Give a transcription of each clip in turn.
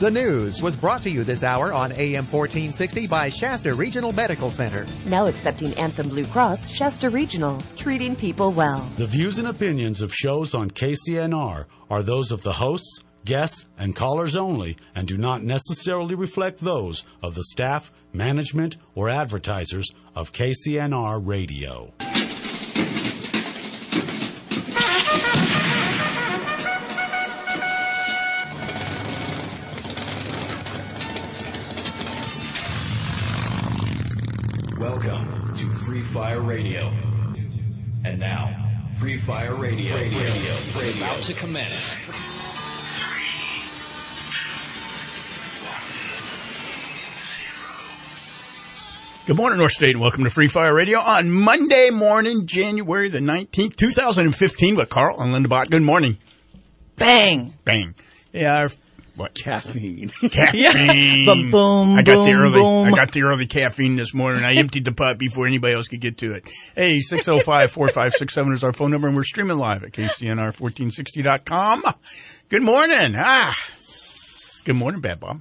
The news was brought to you this hour on AM 1460 by Shasta Regional Medical Center. Now accepting Anthem Blue Cross, Shasta Regional, treating people well. The views and opinions of shows on KCNR are those of the hosts, guests, and callers only and do not necessarily reflect those of the staff, management, or advertisers of KCNR Radio. Welcome to Free Fire Radio. And now, Free Fire Radio is about to commence. Good morning, North State, and welcome to Free Fire Radio on Monday morning, January the 19th, 2015, with Carl and Linda Bott. Good morning. Bang. Bang. Yeah, what? Caffeine. Caffeine. Boom, boom, I got boom. the early caffeine this morning. I emptied the pot before anybody else could get to it. Hey, 605-4567 is our phone number, and we're streaming live at KCNR1460.com. Good morning. Good morning, Bad Bob.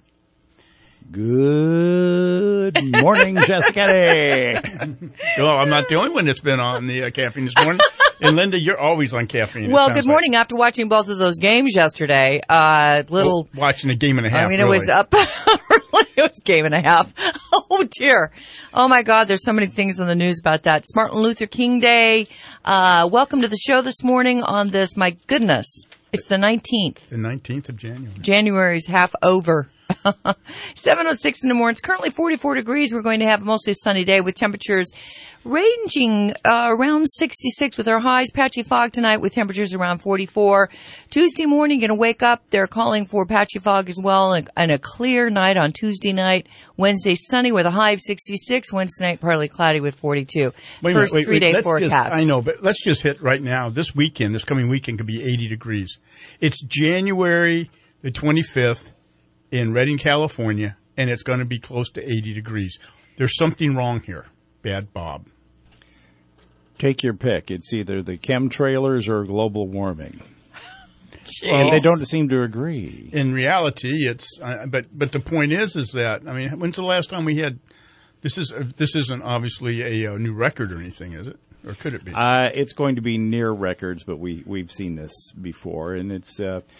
Good morning, Jessica. Well, I'm not the only one that's been on the caffeine this morning. And Linda, you're always on caffeine. Well, good morning. After watching both of those games yesterday, watching a game and a half. I mean, really. it was up. It was a game and a half. Oh dear. Oh my God. There's so many things on the news about that. It's Martin Luther King Day. Welcome to the show this morning on this. My goodness. It's the 19th. The 19th of January. January's half over. 7:06 in the morning. It's currently 44 degrees. We're going to have a mostly sunny day with temperatures ranging around 66 with our highs. Patchy fog tonight with temperatures around 44. Tuesday morning, going to wake up. They're calling for patchy fog as well and a clear night on Tuesday night. Wednesday sunny with a high of 66. Wednesday night partly cloudy with 42. First 3-day forecast. I know, but let's just hit right now. This coming weekend could be 80 degrees. It's January the 25th. In Redding, California, and it's going to be close to 80 degrees. There's something wrong here. Bad Bob. Take your pick. It's either the chemtrailers or global warming. Well, they don't seem to agree. In reality, it's but the point is that, I mean, when's the last time we had this isn't obviously a new record or anything, is it? Or could it be? It's going to be near records, but we've seen this before, and it's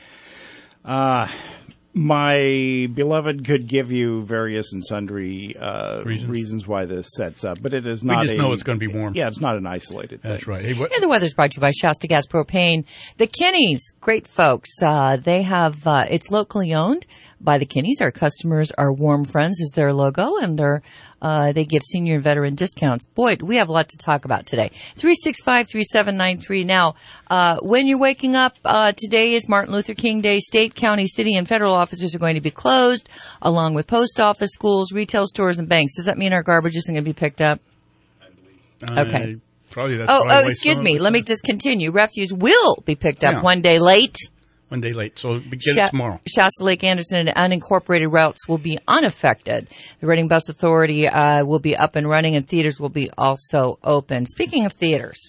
my beloved could give you various and sundry reasons why this sets up, but it is not. We just know it's going to be warm. Yeah, it's not an isolated thing. That's right. Hey, and the weather's brought to you by Shasta Gas Propane. The Kinneys, great folks. They have it's locally owned by the Kinneys. Our customers are Warm Friends is their logo, and they give senior and veteran discounts. Boy, we have a lot to talk about today. 365-3793. Now, when you're waking up, today is Martin Luther King Day. State, county, city, and federal offices are going to be closed, along with post office, schools, retail stores, and banks. Does that mean our garbage isn't going to be picked up? Okay. Probably that's excuse me. Let me just continue. Refuse will be picked up one day late. One day late, so begin it tomorrow. Shasta Lake Anderson and unincorporated routes will be unaffected. The Reading Bus Authority will be up and running, and theaters will be also open. Speaking of theaters,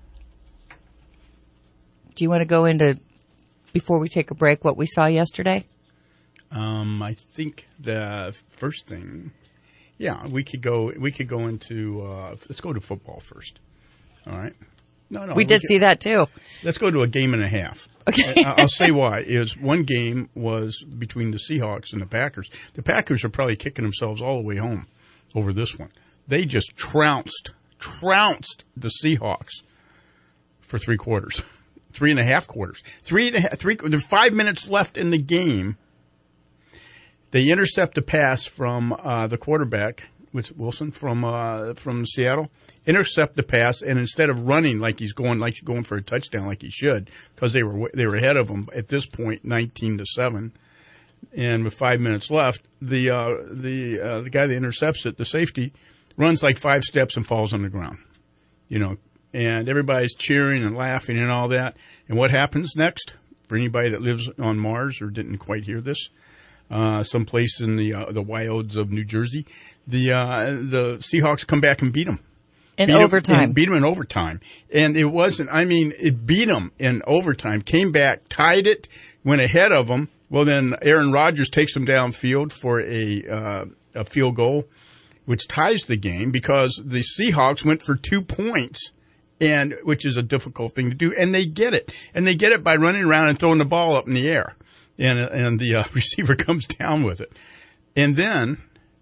do you want to go into, before we take a break, what we saw yesterday? I think the first thing, we could go into, let's go to football first. All right? No. We did see that too. Let's go to a game and a half. Okay. I'll say why. One game was between the Seahawks and the Packers. The Packers are probably kicking themselves all the way home over this one. They just trounced the Seahawks for 3 quarters. 3.5 quarters. 3.5. There's 5 minutes left in the game. They intercept a pass from the quarterback, Wilson from Seattle. Intercept the pass, and instead of running like he's going for a touchdown like he should, because they were ahead of him at this point, 19-7, and with 5 minutes left, the guy that intercepts it, the safety, runs like 5 steps and falls on the ground, and everybody's cheering and laughing and all that. And what happens next? For anybody that lives on Mars or didn't quite hear this, someplace in the wilds of New Jersey, the Seahawks come back and beat them. In overtime. Beat them in overtime. And it beat them in overtime, came back, tied it, went ahead of them, Well, then Aaron Rodgers takes them downfield for a field goal, which ties the game because the Seahawks went for 2 points, which is a difficult thing to do, and they get it. And they get it by running around and throwing the ball up in the air, and the receiver comes down with it. And then,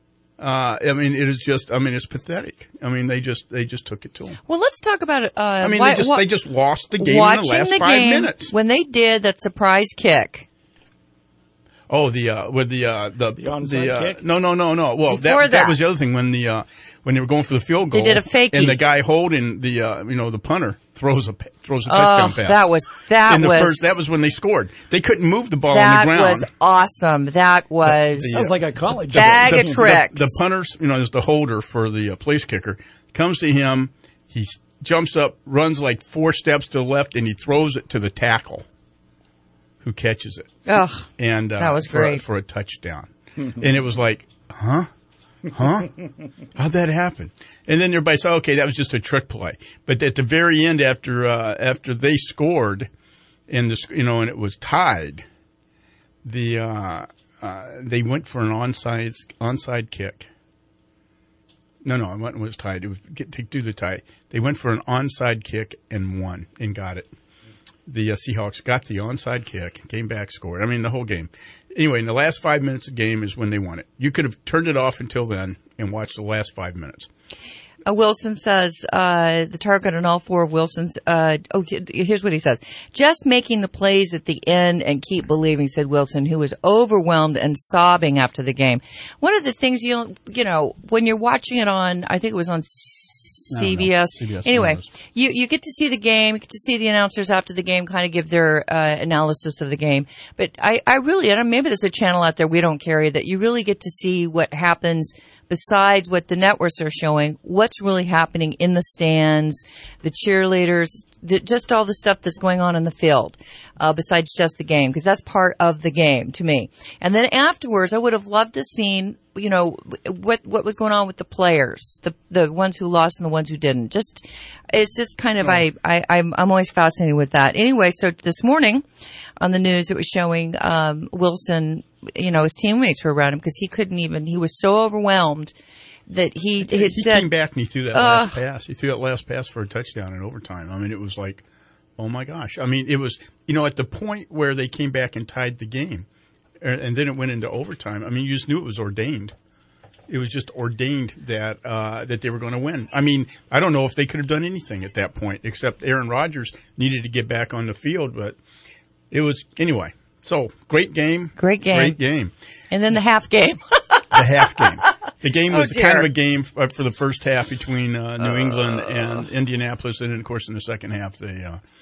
it's pathetic. I mean, they just took it to them. Well, let's talk about it. They just lost the game in the last 5 minutes. When they did that surprise kick. Oh, the onside kick? No. Well, that was the other thing when they were going for the field goal. They did a fakie. And the guy holding the punter throws a touchdown pass. That was when they scored. They couldn't move the ball on the ground. That was awesome. That sounds like a college bag of tricks. The punter's, is the holder for the place kicker. Comes to him, he jumps up, runs like 4 steps to the left, and he throws it to the tackle, who catches it. Ugh, and that was great for a touchdown. And it was like, huh? How'd that happen? And then everybody said, okay, that was just a trick play. But at the very end, after they scored, and it was tied, they went for an onside kick. No, it was tied. It was to do the tie. They went for an onside kick and won and got it. The Seahawks got the onside kick, came back, scored. I mean, the whole game. Anyway, in the last 5 minutes of the game is when they won it. You could have turned it off until then and watched the last 5 minutes. Wilson says the target on all 4 of Wilson's. Here's what he says: just making the plays at the end and keep believing, said Wilson, who was overwhelmed and sobbing after the game. One of the things when you're watching it on, I think it was on CBS. Anyway, you get to see the game, you get to see the announcers after the game kind of give their analysis of the game. But I really, and maybe there's a channel out there we don't carry, that you really get to see what happens besides what the networks are showing, what's really happening in the stands, the cheerleaders, just all the stuff that's going on in the field, besides just the game, because that's part of the game to me. And then afterwards, I would have loved to seen, what was going on with the players, the ones who lost and the ones who didn't. It's just kind of, I'm always fascinated with that. Anyway, so this morning on the news, it was showing, Wilson, his teammates were around him because he was so overwhelmed that he said, came back and he threw that last pass. He threw that last pass for a touchdown in overtime. I mean, it was like, oh my gosh. I mean, it was, at the point where they came back and tied the game, and then it went into overtime. I mean, you just knew it was ordained. It was just ordained that they were going to win. I mean, I don't know if they could have done anything at that point, except Aaron Rodgers needed to get back on the field, but it was, anyway. So, great game. Great game. And then the half game. The half game. The game was kind of a game for the first half between New England and Indianapolis, and then, of course, in the second half, they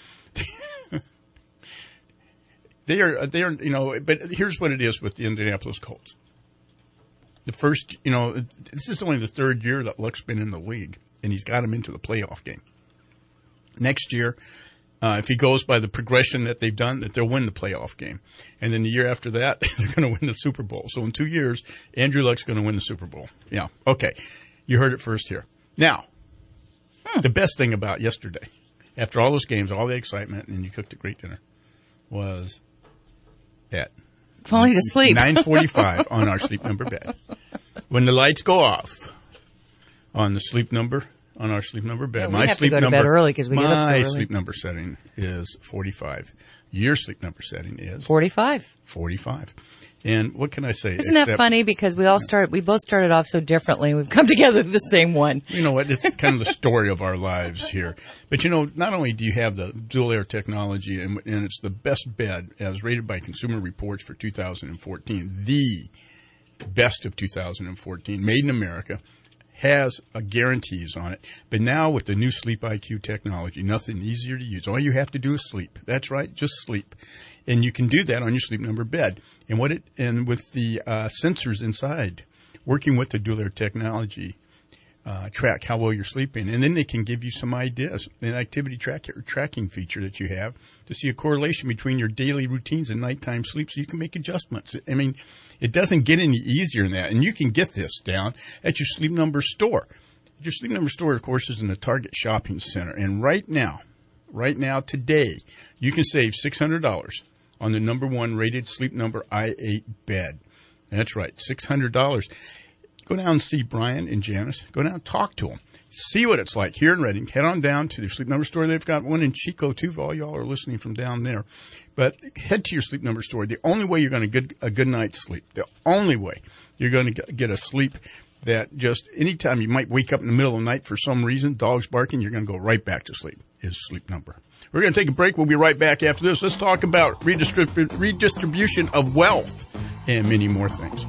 are, but here's what it is with the Indianapolis Colts. The first, this is only the 3rd year that Luck's been in the league, and he's got them into the playoff game. Next year, if he goes by the progression that they've done, that they'll win the playoff game. And then the year after that, they're going to win the Super Bowl. So in 2 years, Andrew Luck's going to win the Super Bowl. Yeah. Okay. You heard it first here. Now, the best thing about yesterday, after all those games, all the excitement, and you cooked a great dinner, was at falling asleep 9:45 on our Sleep Number bed. When the lights go off on our Sleep Number bed. Yeah, we have to go to bed early because we get up so early. My sleep number setting is 45. Your sleep number setting is 45. 45. And what can I say? Isn't that funny? Because we both started off so differently. We've come together with the same one. You know what? It's kind of the story of our lives here. But not only do you have the dual air technology, and it's the best bed as rated by Consumer Reports for 2014, the best of 2014, made in America, has guarantees on it. But now with the new Sleep IQ technology, nothing easier to use. All you have to do is sleep. That's right, just sleep. And you can do that on your Sleep Number bed. And with the sensors inside, working with the dual air technology, track how well you're sleeping. And then they can give you some ideas, an activity tracking feature that you have to see a correlation between your daily routines and nighttime sleep so you can make adjustments. I mean, it doesn't get any easier than that. And you can get this down at your Sleep Number store. Your Sleep Number store, of course, is in the Target Shopping Center. And right now, today, you can save $600 on the #1 rated Sleep Number i8 bed. That's right, $600. Go down and see Brian and Janice. Go down and talk to them. See what it's like here in Reading. Head on down to the Sleep Number store. They've got one in Chico, too, for all y'all are listening from down there. But head to your Sleep Number store. The only way you're going to get a good night's sleep, the only way you're going to get a sleep that just anytime you might wake up in the middle of the night for some reason, dogs barking, you're going to go right back to sleep, is Sleep Number. We're going to take a break. We'll be right back after this. Let's talk about redistribution of wealth and many more things.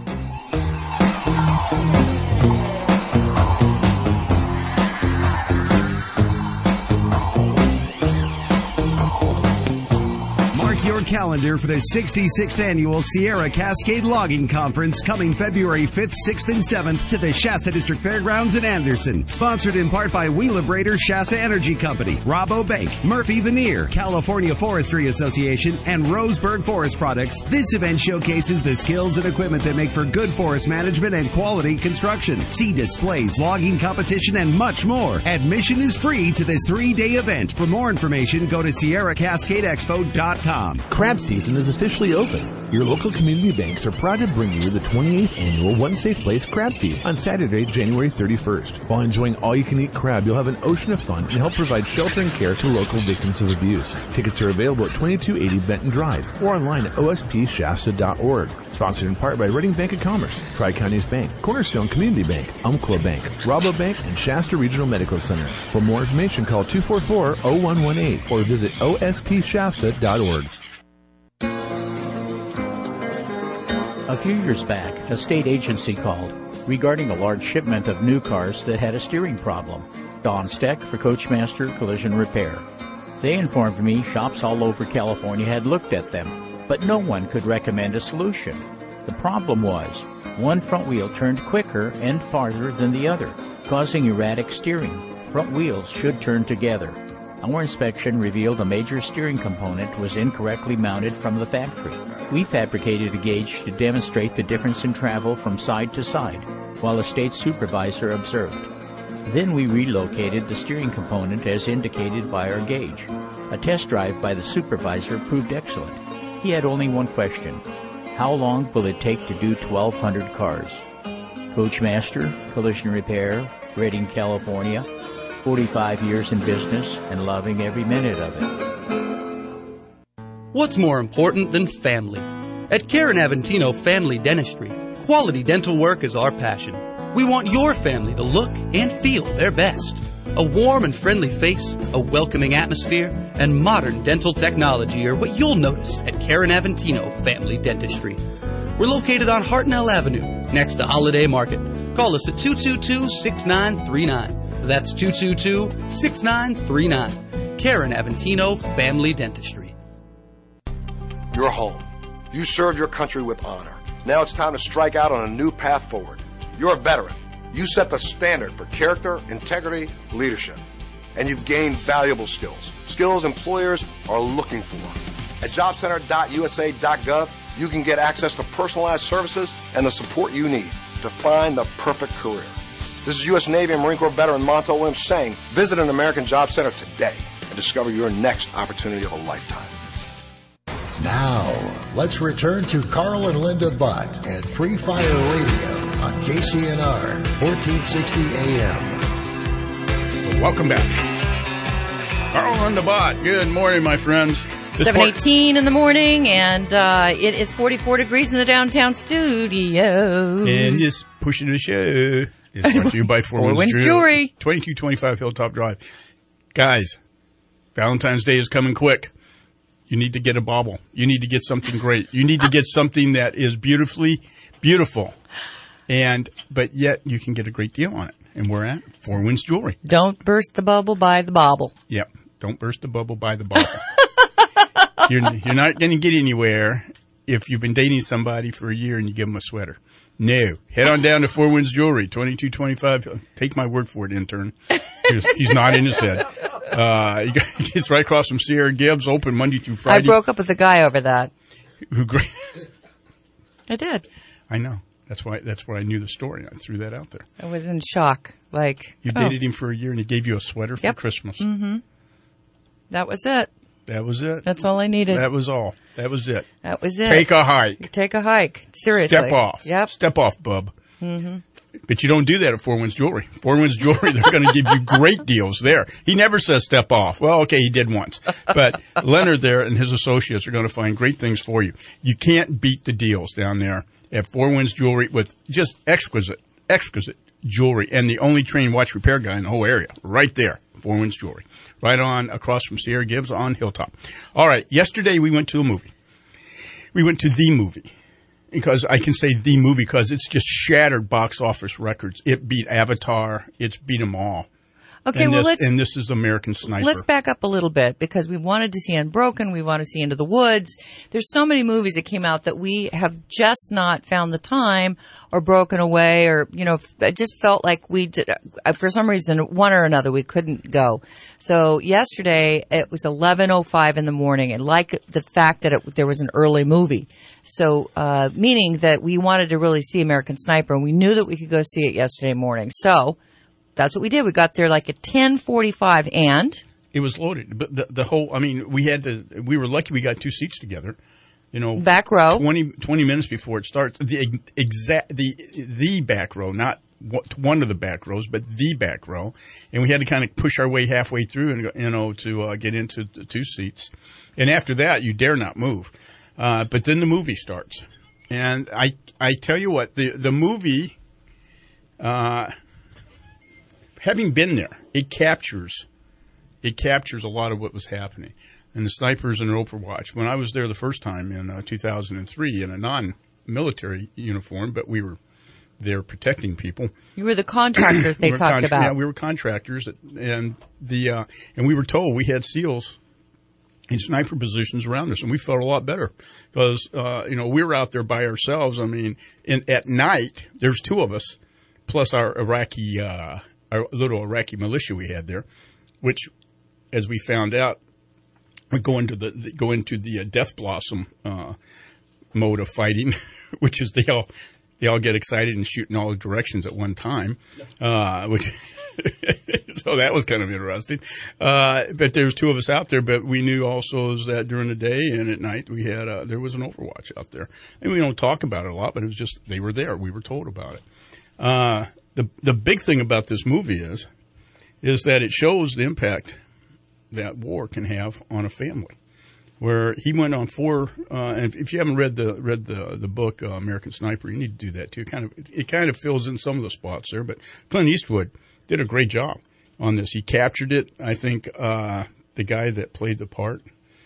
Your calendar for the 66th Annual Sierra Cascade Logging Conference coming February 5th, 6th, and 7th to the Shasta District Fairgrounds in Anderson. Sponsored in part by Wheelabrator Shasta Energy Company, Rabobank, Murphy Veneer, California Forestry Association, and Roseburg Forest Products. This event showcases the skills and equipment that make for good forest management and quality construction. See displays, logging competition, and much more. Admission is free to this 3-day event. For more information, go to SierraCascadeExpo.com. Crab season is officially open. Your local community banks are proud to bring you the 28th annual One Safe Place Crab Feed on Saturday, January 31st. While enjoying all-you-can-eat crab, you'll have an ocean of fun and help provide shelter and care to local victims of abuse. Tickets are available at 2280 Benton Drive or online at ospshasta.org. Sponsored in part by Reading Bank of Commerce, Tri-Counties Bank, Cornerstone Community Bank, Umpqua Bank, Rabobank, and Shasta Regional Medical Center. For more information, call 244-0118 or visit ospshasta.org. A few years back, a state agency called regarding a large shipment of new cars that had a steering problem. Don Steck for Coachmaster Collision Repair. They informed me shops all over California had looked at them, but no one could recommend a solution. The problem was, one front wheel turned quicker and farther than the other, causing erratic steering. Front wheels should turn together. Our inspection revealed a major steering component was incorrectly mounted from the factory. We fabricated a gauge to demonstrate the difference in travel from side to side, while a state supervisor observed. Then we relocated the steering component as indicated by our gauge. A test drive by the supervisor proved excellent. He had only one question: how long will it take to do 1,200 cars? Coachmaster Collision Repair, Reading, California. 45 years in business and loving every minute of it. What's more important than family? At Karen Aventino Family Dentistry, quality dental work is our passion. We want your family to look and feel their best. A warm and friendly face, a welcoming atmosphere, and modern dental technology are what you'll notice at Karen Aventino Family Dentistry. We're located on Hartnell Avenue, next to Holiday Market. Call us at 222-6939. That's 222-6939. Karen Aventino Family Dentistry. You're home. You served your country with honor. Now it's time to strike out on a new path forward. You're a veteran. You set the standard for character, integrity, leadership. And you've gained valuable skills. Skills employers are looking for. At jobcenter.usa.gov, you can get access to personalized services and the support you need to find the perfect career. This is U.S. Navy and Marine Corps veteran Montel Williams saying, visit an American Job Center today and discover your next opportunity of a lifetime. Now, let's return to Carl and Linda Butt at Free Fire Radio on KCNR 1460 AM. Welcome back. Carl and Linda Butt. Good morning, my friends. 7:18 in the morning, and it is 44 degrees in the downtown studio. And just pushing the show. It's brought to you by Four Winds Jewelry. 2225 Hilltop Drive. Guys, Valentine's Day is coming quick. You need to get a bauble. You need to get something great. You need to get something that is beautifully beautiful. But yet you can get a great deal on it. And we're at Four Winds Jewelry. Don't burst the bubble, buy the bauble. Yep. Don't burst the bubble, buy the bauble. You're not going to get anywhere if you've been dating somebody for a year and you give them a sweater. No. Head on down to Four Winds Jewelry, 2225. Take my word for it, intern. He's nodding his head. It's right across from Sierra Gibbs, open Monday through Friday. I broke up with a guy over that. I did. I know. That's why I knew the story. I threw that out there. I was in shock. You dated him for a year and he gave you a sweater for Christmas. Mm-hmm. That was it. That was it. That's all I needed. That was all. That was it. That was it. Take a hike. Take a hike. Seriously. Step off. Yep. Step off, bub. Mm-hmm. But you don't do that at Four Winds Jewelry. Four Winds Jewelry, they're going to give you great deals there. He never says step off. Well, okay, he did once. But Leonard there and his associates are going to find great things for you. You can't beat the deals down there at Four Winds Jewelry with just exquisite jewelry. And the only trained watch repair guy in the whole area. Right there. Four Winds Jewelry. Right on across from Sierra Gibbs on Hilltop. All right. Yesterday we went to a movie. We went to the movie. Because I can say the movie because it's just shattered box office records. It beat Avatar. It's beat them all. Okay, and this is American Sniper. Let's back up a little bit because we wanted to see Unbroken. We want to see Into the Woods. There's so many movies that came out that we have just not found the time or broken away or, it just felt like we did, for some reason, one or another, we couldn't go. So yesterday it was 11:05 in the morning and like the fact that there was an early movie. So, meaning that we wanted to really see American Sniper and we knew that we could go see it yesterday morning. So, that's what we did. We got there like at 10:45 and it was loaded. But the whole, we were lucky we got 2 seats together. Back row. 20 minutes before it starts. The back row, not one of the back rows, but the back row. And we had to kind of push our way halfway through and, to get into the 2 seats. And after that, you dare not move. But then the movie starts. And I tell you what, the movie, having been there, it captures a lot of what was happening. And the snipers and Overwatch. When I was there the first time in 2003 in a non-military uniform, but we were there protecting people. You were the contractors they talked about. Yeah, we were contractors, and we were told we had SEALs in sniper positions around us, and we felt a lot better because we were out there by ourselves. At night there's 2 of us plus our little Iraqi militia we had there, which, as we found out, would go into the death blossom mode of fighting, which is they all get excited and shoot in all directions at one time, which so that was kind of interesting. But there's 2 of us out there, but we knew also that during the day and at night we had there was an Overwatch out there, and we don't talk about it a lot, but it was just they were there. We were told about it. The big thing about this movie is that it shows the impact that war can have on a family. Where he went on 4, and if you haven't read the book American Sniper, you need to do that too. It kind of fills in some of the spots there, but Clint Eastwood did a great job on this. He captured it. I think the guy that played the part.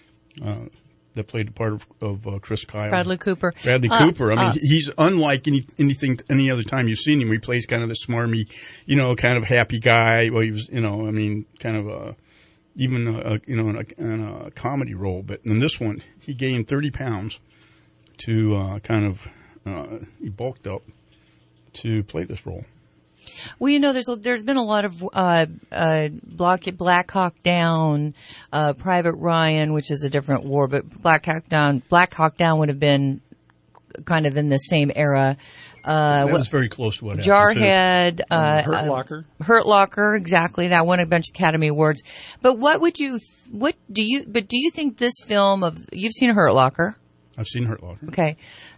Of Chris Kyle. Bradley Cooper. He's unlike any other time you've seen him. He plays kind of the smarmy, kind of happy guy. Well, he was, kind of in a comedy role. But in this one, he gained 30 pounds to he bulked up to play this role. Well, there's been a lot of Black Hawk Down, Private Ryan, which is a different war, but Black Hawk Down would have been kind of in the same era. That was very close to what happened. Jarhead, Hurt Locker, exactly. That won a bunch of Academy Awards. But do you think this film you've seen Hurt Locker? I've seen Hurt Locker. Okay.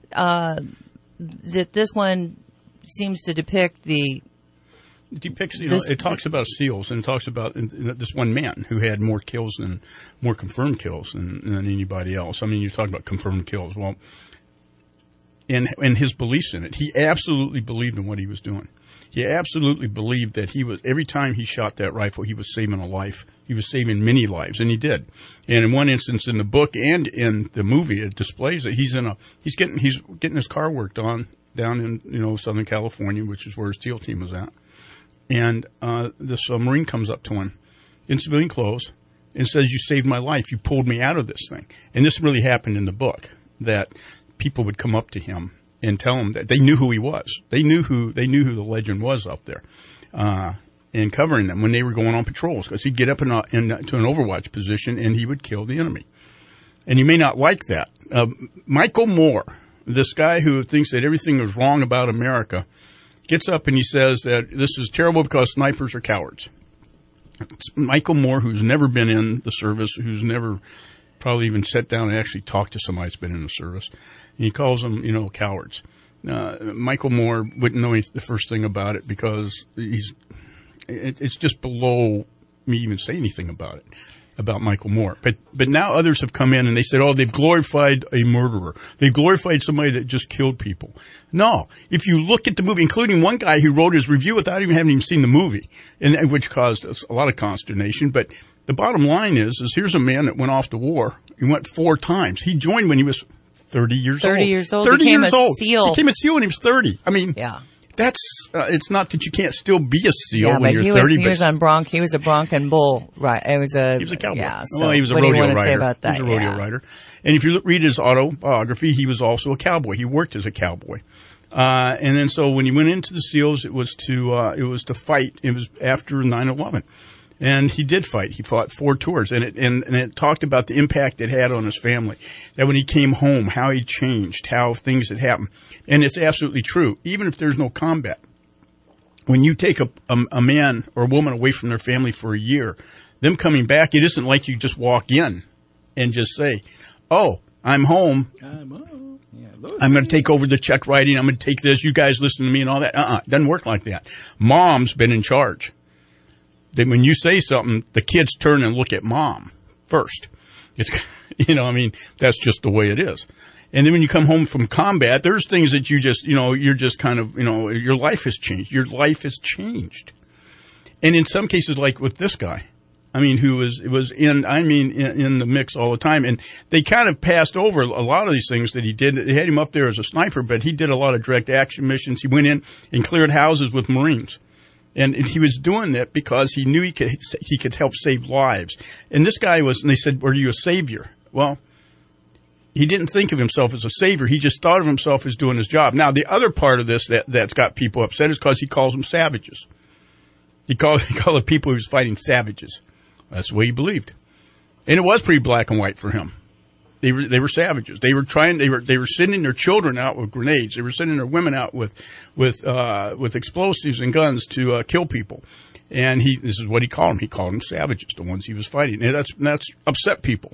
That this one seems to depict It depicts, it talks about SEALs and it talks about this one man who had more confirmed kills than anybody else. You talk about confirmed kills. Well, and his beliefs in it. He absolutely believed in what he was doing. He absolutely believed that every time he shot that rifle, he was saving a life. He was saving many lives, and he did. And in one instance in the book and in the movie, it displays that he's getting his car worked on down in, Southern California, which is where his SEAL team was at. And this Marine comes up to him in civilian clothes and says, "You saved my life. You pulled me out of this thing." And this really happened in the book, that people would come up to him and tell him that they knew who he was. They knew who the legend was up there, and covering them when they were going on patrols, because he'd get up into an Overwatch position and he would kill the enemy. And you may not like that. Michael Moore, this guy who thinks that everything is wrong about America, gets up and he says that this is terrible because snipers are cowards. It's Michael Moore, who's never been in the service, who's never probably even sat down and actually talked to somebody that's been in the service. And he calls them, cowards. Michael Moore wouldn't know the first thing about it because it's just below me even say anything about Michael Moore. But now others have come in and they said, they've glorified a murderer. They've glorified somebody that just killed people. No. If you look at the movie, including one guy who wrote his review without even having seen the movie, and which caused us a lot of consternation. But the bottom line is here's a man that went off to war. He went 4 times. He joined when he was 30 years old. 30 years old. 30 became years a old. SEAL. Became a SEAL when he was 30. I mean, yeah. That's it's not that you can't still be a SEAL when you're 30. He was on Bronc. He was a Bronco Bull, right? He was a cowboy. Yeah. So he was a rodeo rodeo rider. rider. About that? He was a rodeo rider. And if you read his autobiography, he was also a cowboy. He worked as a cowboy. And then so when he went into the SEALs, it was to fight. It was after 9/11. And he did fight. He fought 4 tours, and it talked about the impact it had on his family. That when he came home, how he changed, how things had happened. And it's absolutely true. Even if there's no combat, when you take a man or a woman away from their family for a year, them coming back, it isn't like you just walk in and just say, I'm home. I'm going to take over the check writing. I'm going to take this. You guys listen to me and all that. It doesn't work like that. Mom's been in charge. Then when you say something, the kids turn and look at mom first. It's, that's just the way it is. And then when you come home from combat, there's things that you just, you're just kind of, your life has changed. Your life has changed. And in some cases, like with this guy, who was in the mix all the time. And they kind of passed over a lot of these things that he did. They had him up there as a sniper, but he did a lot of direct action missions. He went in and cleared houses with Marines. And he was doing that because he knew he could help save lives. And this guy and they said, were you a savior? Well, he didn't think of himself as a savior. He just thought of himself as doing his job. Now, the other part of this that's got people upset is because he calls them savages. He called the people he was fighting savages. That's the way he believed. And it was pretty black and white for him. They were savages. They were sending their children out with grenades. They were sending their women out with explosives and guns to kill people. And this is what he called them. He called them savages, the ones he was fighting. And that's upset people.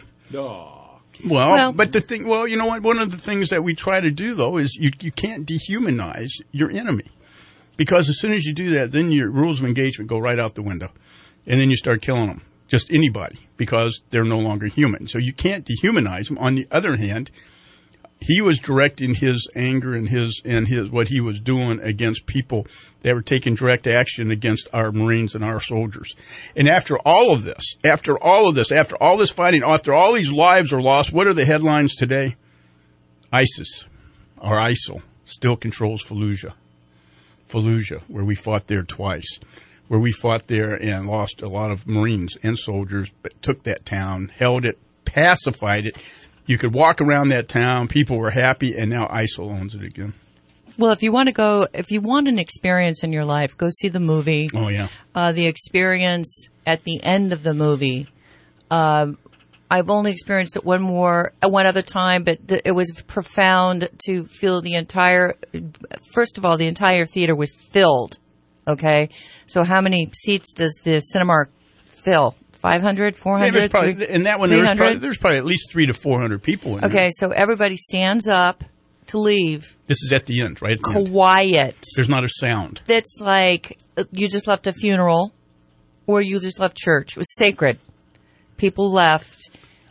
Well, but the thing, you know what? One of the things that we try to do though is you can't dehumanize your enemy, because as soon as you do that, then your rules of engagement go right out the window, and then you start killing them. Just anybody, because they're no longer human. So you can't dehumanize them. On the other hand, he was directing his anger and his what he was doing against people that were taking direct action against our Marines and our soldiers. And after all this fighting, after all these lives are lost, what are the headlines today? ISIS, or ISIL, still controls Fallujah. Fallujah, where we fought there twice. Where we fought there and lost a lot of Marines and soldiers, but took that town, held it, pacified it. You could walk around that town, people were happy, and now ISIL owns it again. Well, if you want an experience in your life, go see the movie. Oh, yeah. The experience at the end of the movie, I've only experienced it one other time, but it was profound to feel first of all, the entire theater was filled. Okay. So how many seats does the Cinemark fill? 500, 400? And that one, there's probably at least 300 to 400 people in there. Okay. So everybody stands up to leave. This is at the end, right? Quiet. There's not a sound. That's like you just left a funeral or you just left church. It was sacred. People left.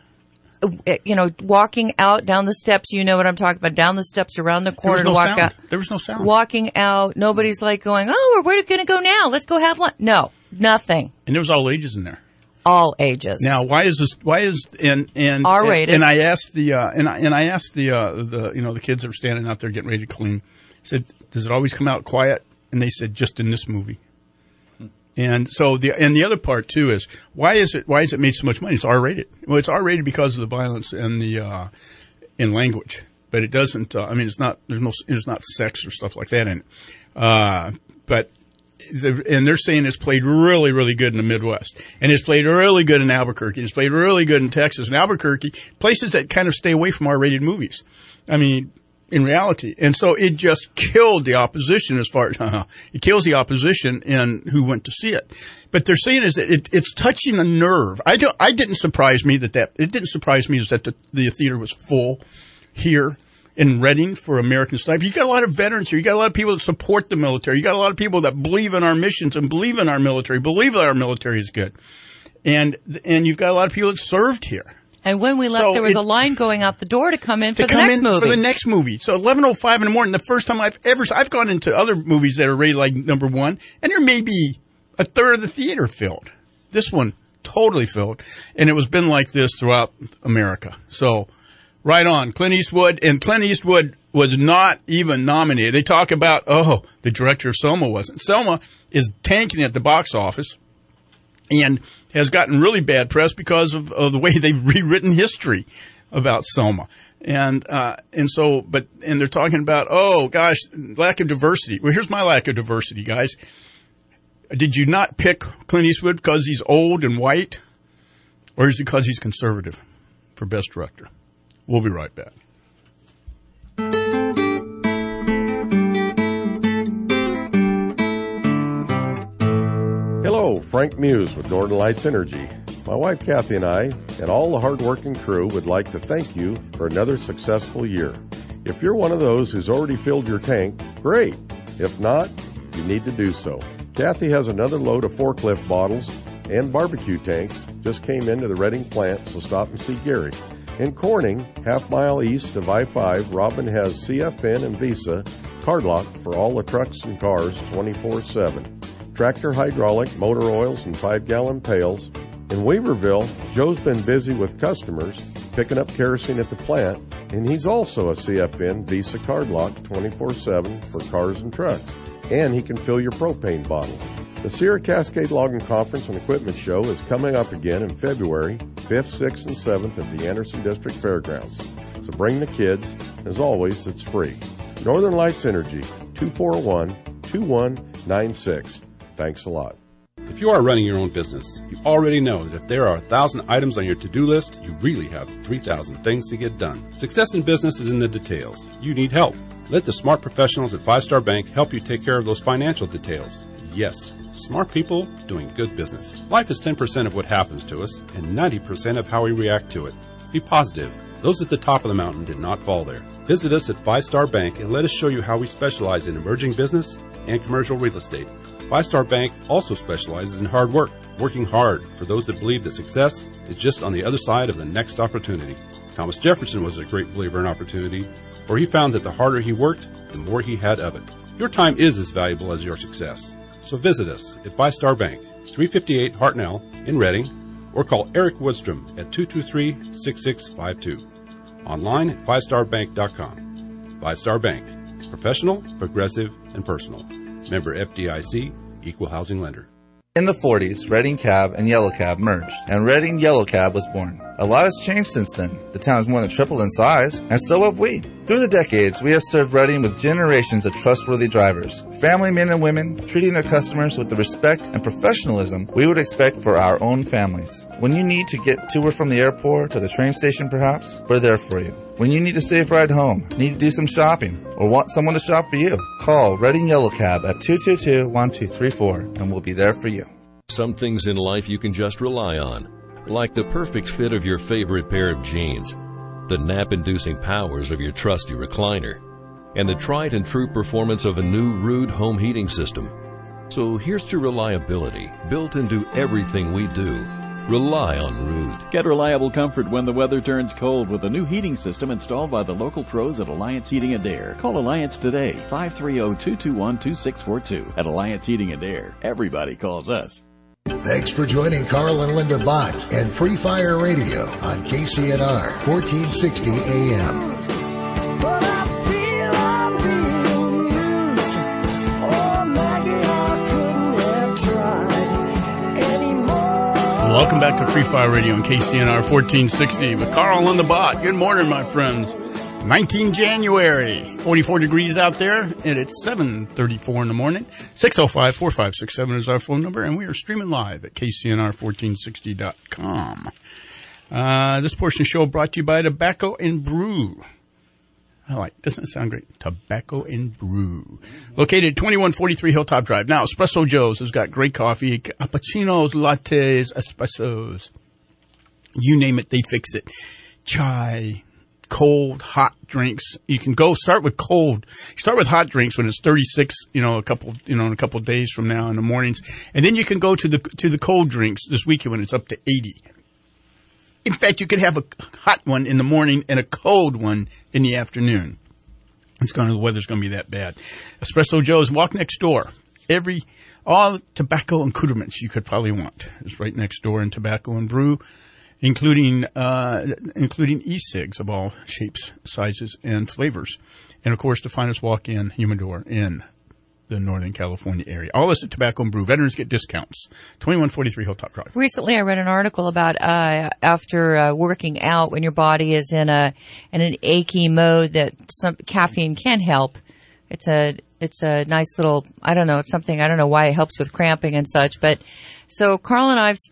Walking out down the steps, you know what I'm talking about, down the steps around the corner to walk out. There was no sound. Walking out, nobody's like going, where are we going to go now? Let's go have lunch. No, nothing. And there was all ages in there. All ages. Now, R-rated. And I asked the kids that were standing out there getting ready to clean, I said, does it always come out quiet? And they said, just in this movie. And so the other part too is why is it made so much money? It's R-rated. Well, it's R-rated because of the violence and the in language, but it doesn't. It's not. There's not sex or stuff like that in it. But they're saying it's played really, really good in the Midwest, and it's played really good in Albuquerque. And it's played really good in Texas and Albuquerque, places that kind of stay away from R-rated movies. in reality. And so it just killed the opposition as far as, it kills the opposition and who went to see it. But they're saying is that it's touching a nerve. It didn't surprise me that the theater was full here in Reading for American Sniper. You got a lot of veterans here. You got a lot of people that support the military. You got a lot of people that believe in our missions and believe in our military, believe that our military is good. And you've got a lot of people that served here. And when we left, there was a line going out the door to come in for the next movie. For the next movie. So 11:05 in the morning, the first time I've gone into other movies that are rated like number one, and there may be a third of the theater filled. This one totally filled, and it was been like this throughout America. So right on, Clint Eastwood was not even nominated. They talk about, the director of Selma wasn't. Selma is tanking at the box office and has gotten really bad press because of the way they've rewritten history about Selma. And they're talking about, lack of diversity. Well, here's my lack of diversity, guys. Did you not pick Clint Eastwood because he's old and white? Or is it because he's conservative for Best Director? We'll be right back. Hello, Frank Muse with Northern Lights Energy. My wife Kathy and I, and all the hard-working crew, would like to thank you for another successful year. If you're one of those who's already filled your tank, great. If not, you need to do so. Kathy has another load of forklift bottles and barbecue tanks just came into the Reading plant, so stop and see Gary. In Corning, half-mile east of I-5, Robin has CFN and Visa card lock for all the trucks and cars 24/7. Tractor hydraulic, motor oils, and 5-gallon pails. In Weaverville, Joe's been busy with customers picking up kerosene at the plant, and he's also a CFN Visa card lock 24/7 for cars and trucks. And he can fill your propane bottle. The Sierra Cascade Logging Conference and Equipment Show is coming up again in February 5th, 6th, and 7th at the Anderson District Fairgrounds. So bring the kids. As always, it's free. Northern Lights Energy, 241-2196. Thanks a lot. If you are running your own business, you already know that if there are 1,000 items on your to-do list, you really have 3,000 things to get done. Success in business is in the details. You need help. Let the smart professionals at 5 Star Bank help you take care of those financial details. Yes, smart people doing good business. Life is 10% of what happens to us and 90% of how we react to it. Be positive. Those at the top of the mountain did not fall there. Visit us at 5 Star Bank and let us show you how we specialize in emerging business and commercial real estate. 5 Star Bank also specializes in hard work, working hard for those that believe that success is just on the other side of the next opportunity. Thomas Jefferson was a great believer in opportunity, for he found that the harder he worked, the more he had of it. Your time is as valuable as your success. So visit us at 5 Star Bank, 358 Hartnell in Reading, or call Eric Woodstrom at 223-6652. Online at 5starbank.com. 5 Star Bank. Professional, progressive, and personal. Member FDIC, Equal Housing Lender. In the 40s, Reading Cab and Yellow Cab merged, and Reading Yellow Cab was born. A lot has changed since then. The town has more than tripled in size, and so have we. Through the decades, we have served Reading with generations of trustworthy drivers, family men and women, treating their customers with the respect and professionalism we would expect for our own families. When you need to get to or from the airport or the train station perhaps, we're there for you. When you need a safe ride home, need to do some shopping, or want someone to shop for you, call Reading Yellow Cab at 222-1234, and we'll be there for you. Some things in life you can just rely on, like the perfect fit of your favorite pair of jeans, the nap-inducing powers of your trusty recliner, and the tried-and-true performance of a new Ruud home heating system. So here's to reliability, built into everything we do. Rely on Ruud. Get reliable comfort when the weather turns cold with a new heating system installed by the local pros at Alliance Heating and Air. Call Alliance today, 530-221-2642. At Alliance Heating and Air, everybody calls us. Thanks for joining Carl and Linda Bott and Free Fire Radio on KCNR 1460 AM. Welcome back to Free Fire Radio on KCNR 1460 with Carl and Linda Bott. Good morning, my friends. 19 January, 44 degrees out there, and it's 7:34 in the morning. 605-4567 is our phone number, and we are streaming live at KCNR1460.com. This portion of the show brought to you by Tobacco and Brew. Doesn't it sound great? Tobacco and Brew. Located at 2143 Hilltop Drive. Now, Espresso Joe's has got great coffee, cappuccinos, lattes, espressos. You name it, they fix it. Chai, cold, hot drinks. You can start with cold. Start with hot drinks when it's 36, in a couple of days from now in the mornings. And then you can go to the cold drinks this weekend when it's up to 80. In fact, you could have a hot one in the morning and a cold one in the afternoon. The weather's going to be that bad. Espresso Joe's, walk next door. All tobacco accoutrements you could probably want is right next door in Tobacco and Brew, including e-cigs of all shapes, sizes, and flavors. And of course, the finest walk-in humidor in the Northern California area. All this at Tobacco and Brew. Veterans get discounts. 2143 Hilltop Drive. Recently, I read an article about after working out, when your body is in an achy mode, that some caffeine can help. It's a nice little, I don't know why it helps with cramping and such. But so Carl and I've,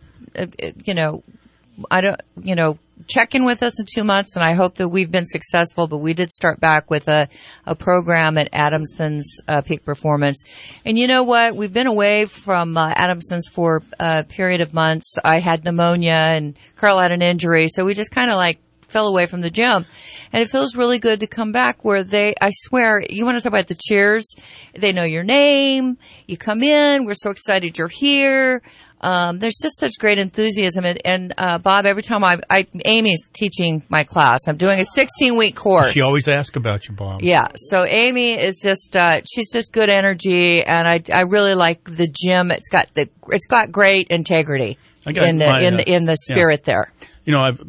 check in with us in 2 months, and I hope that we've been successful. But we did start back with a program at Adamson's Peak Performance. And you know what? We've been away from Adamson's for a period of months. I had pneumonia, and Carl had an injury, so we just kind of fell away from the gym. And it feels really good to come back where I swear, you want to talk about the cheers? They know your name. You come in. We're so excited you're here. There's just such great enthusiasm. And Bob, every time Amy's teaching my class, I'm doing a 16-week course. She always asks about you, Bob. Yeah. So Amy is just, she's just good energy. And I really like the gym. It's got great integrity in the spirit there. A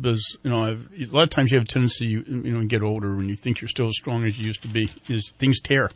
lot of times you have a tendency, you get older when you think you're still as strong as you used to be, things tear.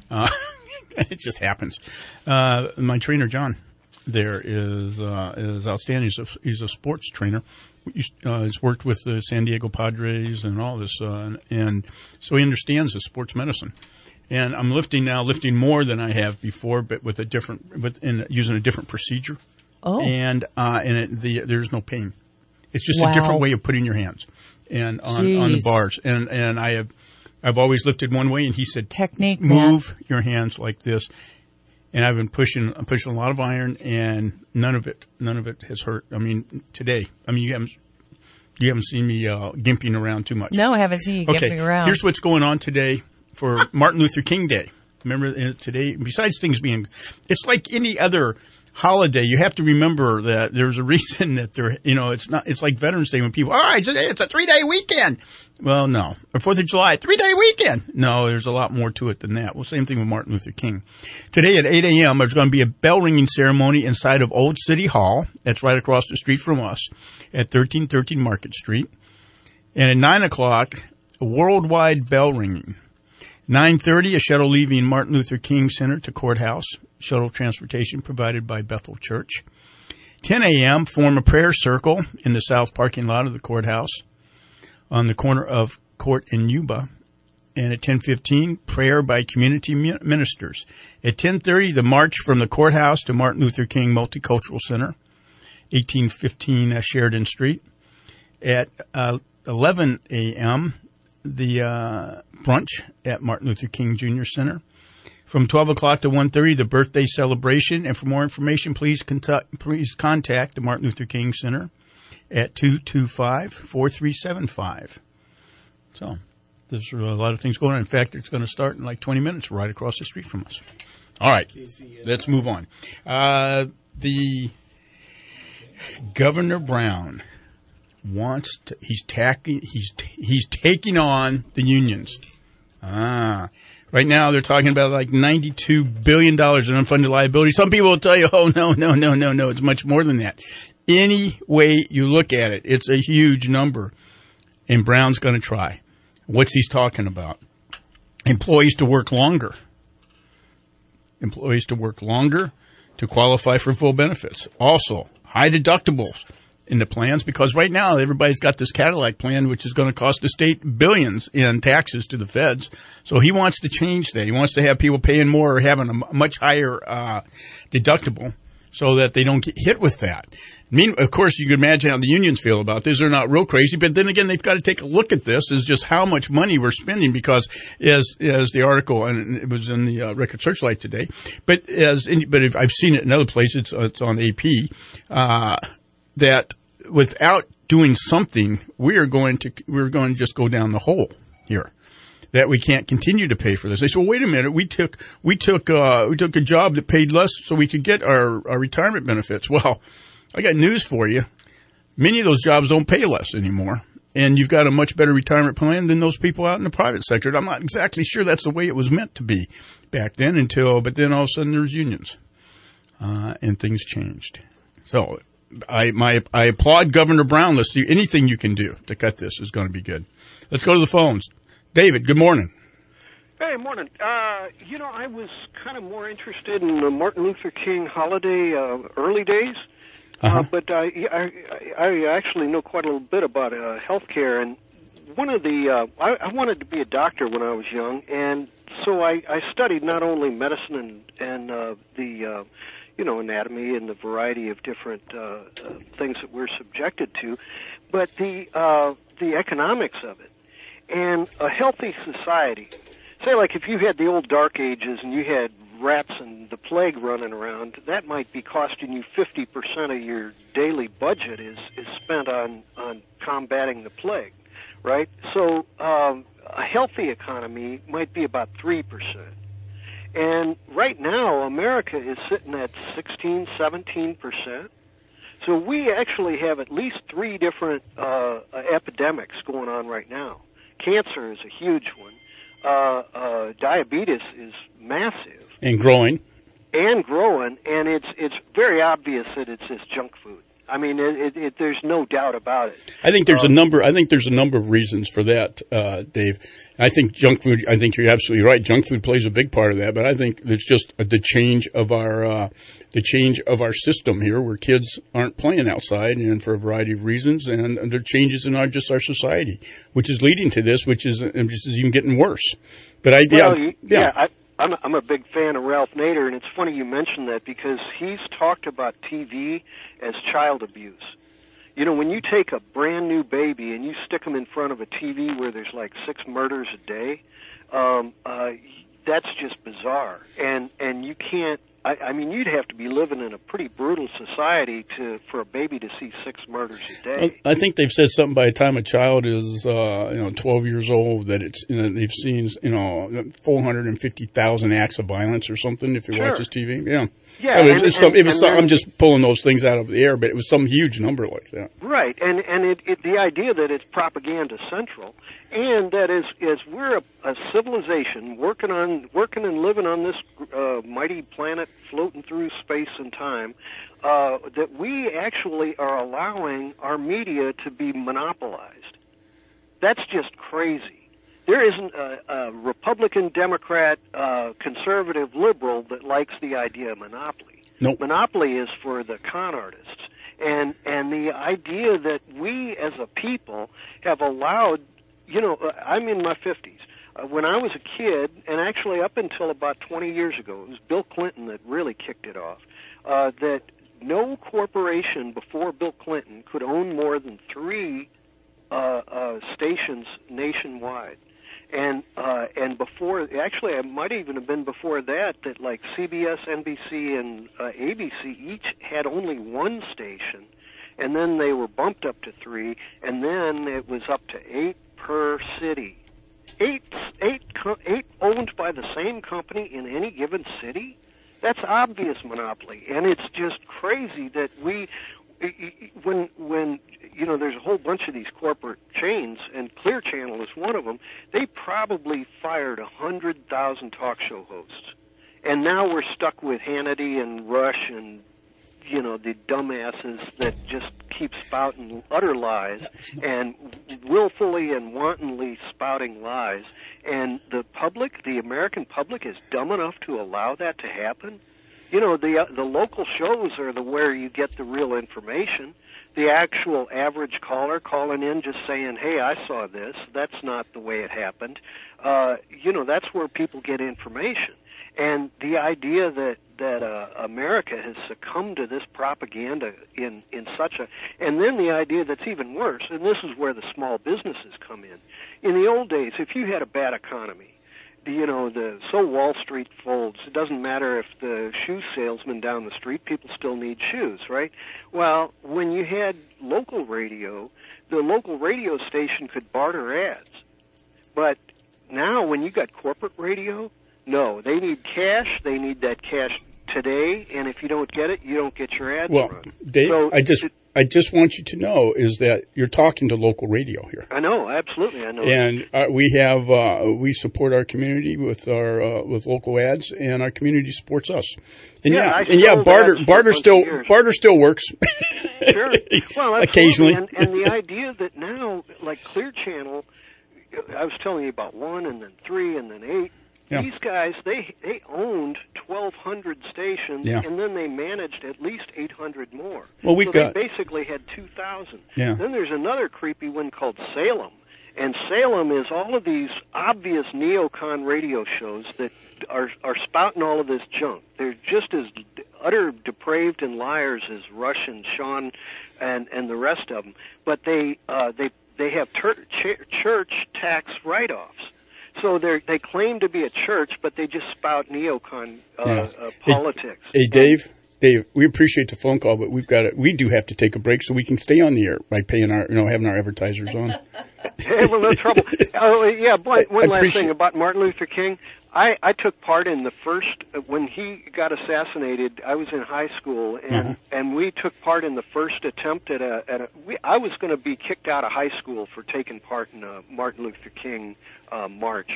It just happens. My trainer, John, there is outstanding. He's a sports trainer. He's worked with the San Diego Padres and all this, and so he understands the sports medicine. And I'm lifting more than I have before, but using a different procedure. Oh. And there's no pain. It's just a different way of putting your hands and on the bars. And I've always lifted one way, and he said, technique, move your hands like this. And I've been pushing a lot of iron, and none of it has hurt. I mean, today, you haven't seen me gimping around too much. No, I haven't seen you gimping around. Here's what's going on today for Martin Luther King Day. Remember today, besides things being, it's like any other holiday. You have to remember that there's a reason that it's like Veterans Day when people, it's a 3-day weekend. Well, no. Or 4th of July, 3-day weekend. No, there's a lot more to it than that. Well, same thing with Martin Luther King. Today at 8 a.m., there's going to be a bell ringing ceremony inside of Old City Hall. That's right across the street from us at 1313 Market Street. And at 9 o'clock, a worldwide bell ringing. 9:30, a shuttle leaving Martin Luther King Center to Courthouse. Shuttle transportation provided by Bethel Church. 10 a.m., form a prayer circle in the south parking lot of the courthouse on the corner of Court and Yuba. And at 10:15, prayer by community ministers. At 10:30, the march from the courthouse to Martin Luther King Multicultural Center, 1815 Sheridan Street. At 11 a.m., the brunch at Martin Luther King Jr. Center. From 12 o'clock to 1:30, the birthday celebration. And for more information, please contact the Martin Luther King Center at 225-4375. So there's a lot of things going on. In fact, it's going to start in like 20 minutes right across the street from us. All right, let's move on. The Governor Brown wants to, he's taking on the unions. Right now, they're talking about like $92 billion in unfunded liability. Some people will tell you, oh, no, it's much more than that. Any way you look at it, it's a huge number. And Brown's going to try. What's he talking about? Employees to work longer. Employees to work longer to qualify for full benefits. Also, high deductibles in the plans, because right now everybody's got this Cadillac plan, which is going to cost the state billions in taxes to the feds. So he wants to change that. He wants to have people paying more or having a much higher deductible. so that they don't get hit with that. Of course, you can imagine how the unions feel about this. They're not real crazy, but then again, they've got to take a look at this as just how much money we're spending, because as the article, and it was in the Record Searchlight today, but if I've seen it in other places, it's on AP, that without doing something, we're going to just go down the hole here. That we can't continue to pay for this. They said, well, wait a minute, we took a job that paid less so we could get our retirement benefits. Well, I got news for you. Many of those jobs don't pay less anymore. And you've got a much better retirement plan than those people out in the private sector. I'm not exactly sure that's the way it was meant to be back then but then all of a sudden there's unions. And things changed. So I applaud Governor Brown. Let's see, anything you can do to cut this is going to be good. Let's go to the phones. David, good morning. Hey, morning. I was kind of more interested in the Martin Luther King holiday early days, but I actually know quite a little bit about healthcare. And one of the I wanted to be a doctor when I was young, and so I studied not only medicine and the anatomy and the variety of different things that we're subjected to, but the economics of it. And a healthy society, say like if you had the old Dark Ages and you had rats and the plague running around, that might be costing you 50% of your daily budget is spent on combating the plague, right? So a healthy economy might be about 3%. And right now, America is sitting at 16, 17%. So we actually have at least 3 different epidemics going on right now. Cancer is a huge one. Diabetes is massive. And growing. And it's very obvious that it's this junk food. I mean, there's no doubt about it. I think there's a number of reasons for that, Dave. I think junk food. I think you're absolutely right. Junk food plays a big part of that, but I think it's just the change of our system here, where kids aren't playing outside, and for a variety of reasons, and there are changes in our society, which is leading to this, which is even getting worse. But I'm a big fan of Ralph Nader, and it's funny you mentioned that because he's talked about TV as child abuse. You know, when you take a brand new baby and you stick them in front of a TV where there's like 6 murders a day, that's just bizarre. And you can't. I mean, you'd have to be living in a pretty brutal society for a baby to see 6 murders a day. I think they've said something by the time a child is 12 years old that it's they've seen 450,000 acts of violence or something if it watches TV. Yeah. Yeah, I'm just pulling those things out of the air, but it was some huge number like that. Right, and the idea that it's propaganda central, and that as we're a civilization working and living on this mighty planet floating through space and time, that we actually are allowing our media to be monopolized. That's just crazy. There isn't a Republican, Democrat, conservative, liberal that likes the idea of monopoly. Nope. Monopoly is for the con artists. And the idea that we as a people have allowed, I'm in my 50s. When I was a kid, and actually up until about 20 years ago, it was Bill Clinton that really kicked it off, that no corporation before Bill Clinton could own more than 3 stations nationwide. And before, actually, it might even have been before that like CBS, NBC, and ABC each had only 1 station, and then they were bumped up to 3, and then it was up to 8 per city. 8 owned by the same company in any given city? That's obvious monopoly, and it's just crazy that when there's a whole bunch of these corporate chains, and Clear Channel is one of them, they probably fired 100,000 talk show hosts. And now we're stuck with Hannity and Rush and, the dumbasses that just keep spouting utter lies and willfully and wantonly spouting lies. And the American public is dumb enough to allow that to happen? The local shows are where you get the real information. The actual average caller calling in just saying, hey, I saw this, that's not the way it happened. That's where people get information. And the idea America has succumbed to this propaganda in such a, and then the idea that's even worse, and this is where the small businesses come in. In the old days, if you had a bad economy, so Wall Street folds. It doesn't matter if the shoe salesman down the street, people still need shoes, right? Well, when you had local radio, the local radio station could barter ads. But now when you got corporate radio, no, they need cash. They need that cash today, and if you don't get it, you don't get your ads run. Dave, so I just want you to know is that you're talking to local radio here. I know, absolutely, I know. And we support our community with our with local ads, and our community supports us. And barter still works. Sure, well, occasionally. And the idea that now, like Clear Channel, I was telling you about 1 and then 3 and then 8. Yeah. These guys, they owned 1,200 stations, and then they managed at least 800 more. Well, they basically had 2,000. Yeah. Then there's another creepy one called Salem, and Salem is all of these obvious neocon radio shows that are spouting all of this junk. They're just as utter depraved and liars as Rush and Sean and the rest of them, but they have church tax write-offs. So they claim to be a church, but they just spout neocon politics. Hey, Dave, we appreciate the phone call, but we do have to take a break so we can stay on the air by paying having our advertisers on. Hey, well, no trouble. One last thing about Martin Luther King. I took part in the first, when he got assassinated, I was in high school, and we took part in the first attempt at I was going to be kicked out of high school for taking part in a Martin Luther King march,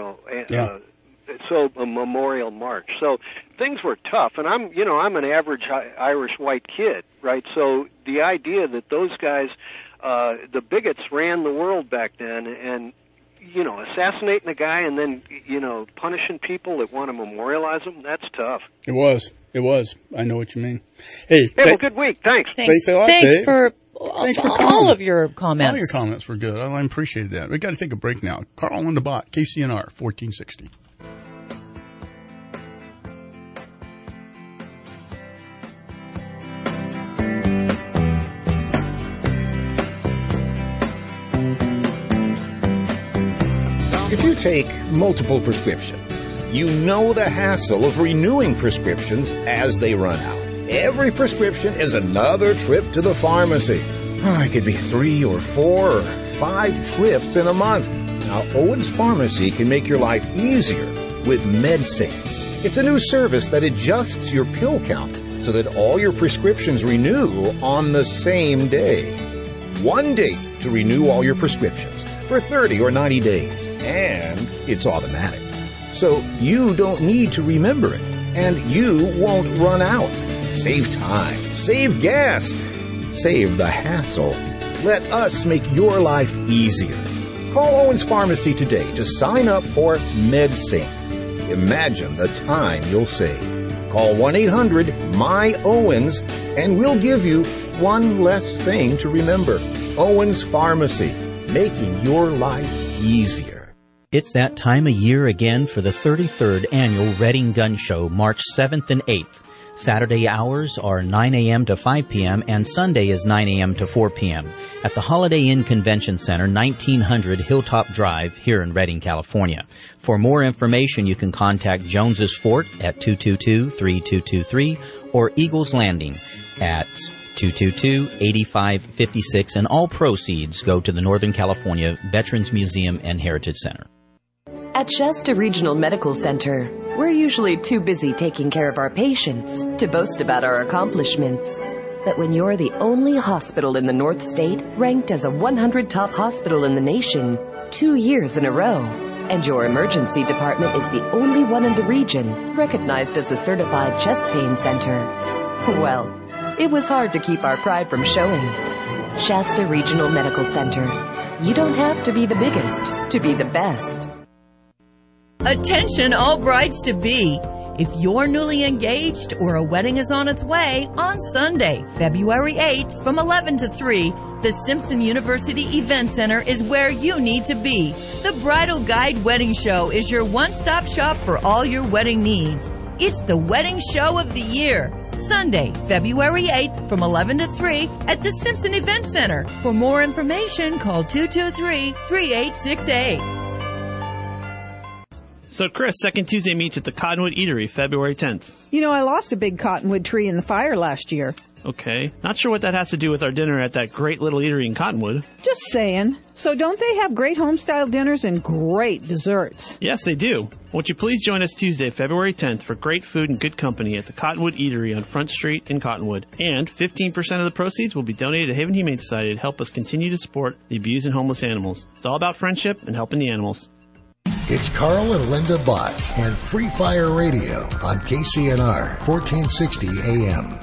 so a memorial march. So things were tough, and I'm an average Irish white kid, right? So the idea that those guys, the bigots ran the world back then, and assassinating a guy and then, punishing people that want to memorialize them, that's tough. It was. I know what you mean. Hey, well, good week. Thanks. Thanks a lot, Thanks Dave. for all of your comments. All your comments were good. I appreciated that. We got to take a break now. Carl and the Bot, KCNR 1460. If you take multiple prescriptions, you know the hassle of renewing prescriptions as they run out. Every prescription is another trip to the pharmacy. It could be 3 or 4 or 5 trips in a month. Now, Owens Pharmacy can make your life easier with MedSync. It's a new service that adjusts your pill count so that all your prescriptions renew on the same day. One date to renew all your prescriptions for 30 or 90 days. And it's automatic. So you don't need to remember it, and you won't run out. Save time, save gas, save the hassle. Let us make your life easier. Call Owens Pharmacy today to sign up for MedSync. Imagine the time you'll save. Call 1-800-MY-OWENS and we'll give you one less thing to remember. Owens Pharmacy, making your life easier. It's that time of year again for the 33rd Annual Reading Gun Show, March 7th and 8th. Saturday hours are 9 a.m. to 5 p.m. and Sunday is 9 a.m. to 4 p.m. at the Holiday Inn Convention Center, 1900 Hilltop Drive here in Redding, California. For more information, you can contact Jones's Fort at 222-3223 or Eagles Landing at 222-8556, and all proceeds go to the Northern California Veterans Museum and Heritage Center. At Shasta Regional Medical Center, we're usually too busy taking care of our patients to boast about our accomplishments. But when you're the only hospital in the North State ranked as a 100 top hospital in the nation 2 years in a row, and your emergency department is the only one in the region recognized as the certified chest pain center, well, it was hard to keep our pride from showing. Shasta Regional Medical Center. You don't have to be the biggest to be the best. Attention all brides-to-be. If you're newly engaged or a wedding is on its way, on Sunday, February 8th from 11 to 3, the Simpson University Event Center is where you need to be. The Bridal Guide Wedding Show is your one-stop shop for all your wedding needs. It's the wedding show of the year. Sunday, February 8th from 11 to 3 at the Simpson Event Center. For more information, call 223-3868. So, Chris, Second Tuesday meets at the Cottonwood Eatery, February 10th. You know, I lost a big cottonwood tree in the fire last year. Okay. Not sure what that has to do with our dinner at that great little eatery in Cottonwood. Just saying. So don't they have great home-style dinners and great desserts? Yes, they do. Won't you please join us Tuesday, February 10th for great food and good company at the Cottonwood Eatery on Front Street in Cottonwood. And 15% of the proceeds will be donated to Haven Humane Society to help us continue to support the abused and homeless animals. It's all about friendship and helping the animals. It's Carl and Linda Bott and Free Fire Radio on KCNR 1460 AM.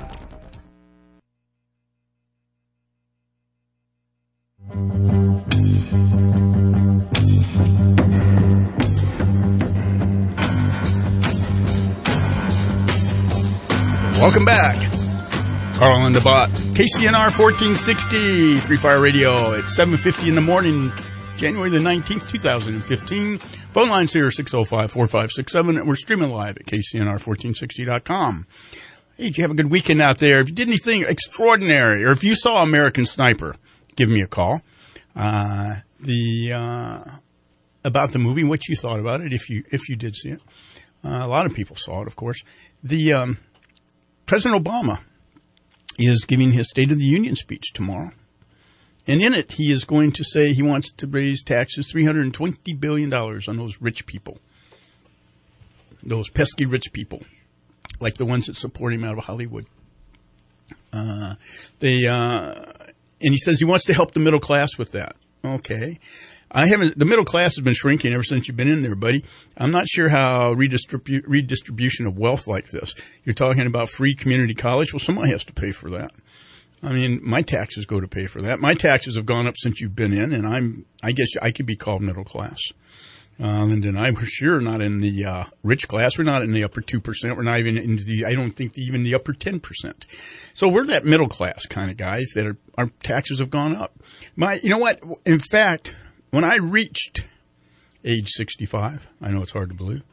Welcome back. Carl and Linda Bott, KCNR 1460, Free Fire Radio at 7:50 in the morning, January the 19th, 2015. Phone lines here, 605-4567, and we're streaming live at KCNR1460.com. Hey, did you have a good weekend out there? If you did anything extraordinary, or if you saw American Sniper, give me a call. About the movie, what you thought about it, if you did see it. A lot of people saw it, of course. President Obama is giving his State of the Union speech tomorrow. And in it, he is going to say he wants to raise taxes $320 billion on those rich people. Those pesky rich people, like the ones that support him out of Hollywood. And he says he wants to help the middle class with that. Okay. The middle class has been shrinking ever since you've been in there, buddy. I'm not sure how redistribution of wealth like this. You're talking about free community college. Well, somebody has to pay for that. I mean, my taxes go to pay for that. My taxes have gone up since you've been in, and I guess I could be called middle class. And then I'm sure not in the rich class. We're not in the upper 2%. We're not even in I don't think even the upper 10%. So we're that middle class kind of guys that our taxes have gone up. You know what? In fact, when I reached age 65, I know it's hard to believe,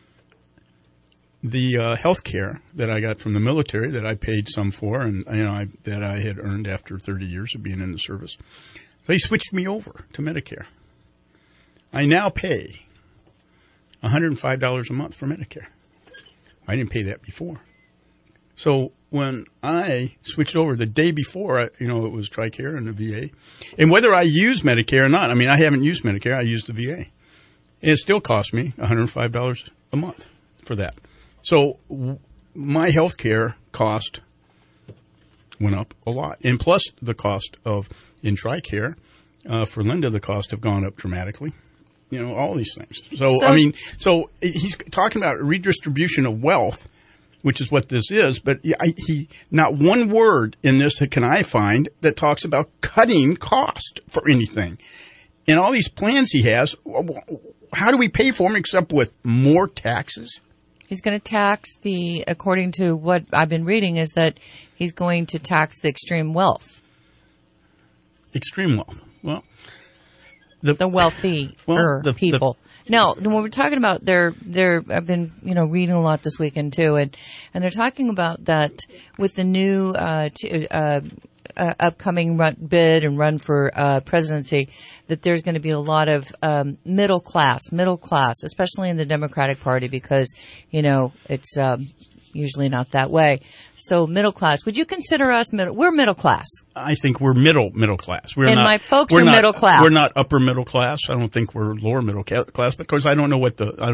the health care that I got from the military that I paid some for and that I had earned after 30 years of being in the service, they switched me over to Medicare. I now pay $105 a month for Medicare. I didn't pay that before. So when I switched over the day before, it was TRICARE and the VA. And whether I use Medicare or not, I mean, I haven't used Medicare. I used the VA. And it still cost me $105 a month for that. So my health care cost went up a lot. And plus the cost in TRICARE, for Linda, the cost have gone up dramatically. All these things. So he's talking about redistribution of wealth, which is what this is, but not one word in this can I find that talks about cutting cost for anything. And all these plans he has, how do we pay for them except with more taxes? He's going to tax according to what I've been reading, is that he's going to tax the extreme wealth. Extreme wealth. Well, the wealthy people. Now, when we're talking about I've been, reading a lot this weekend too, and they're talking about that with the new, upcoming bid and run for, presidency, that there's going to be a lot of, middle class, especially in the Democratic Party, because, it's, usually not that way. So middle class. Would you consider us we're middle class? I think we're middle class. My folks are middle class. We're not upper middle class. I don't think we're lower middle class, because I don't know what the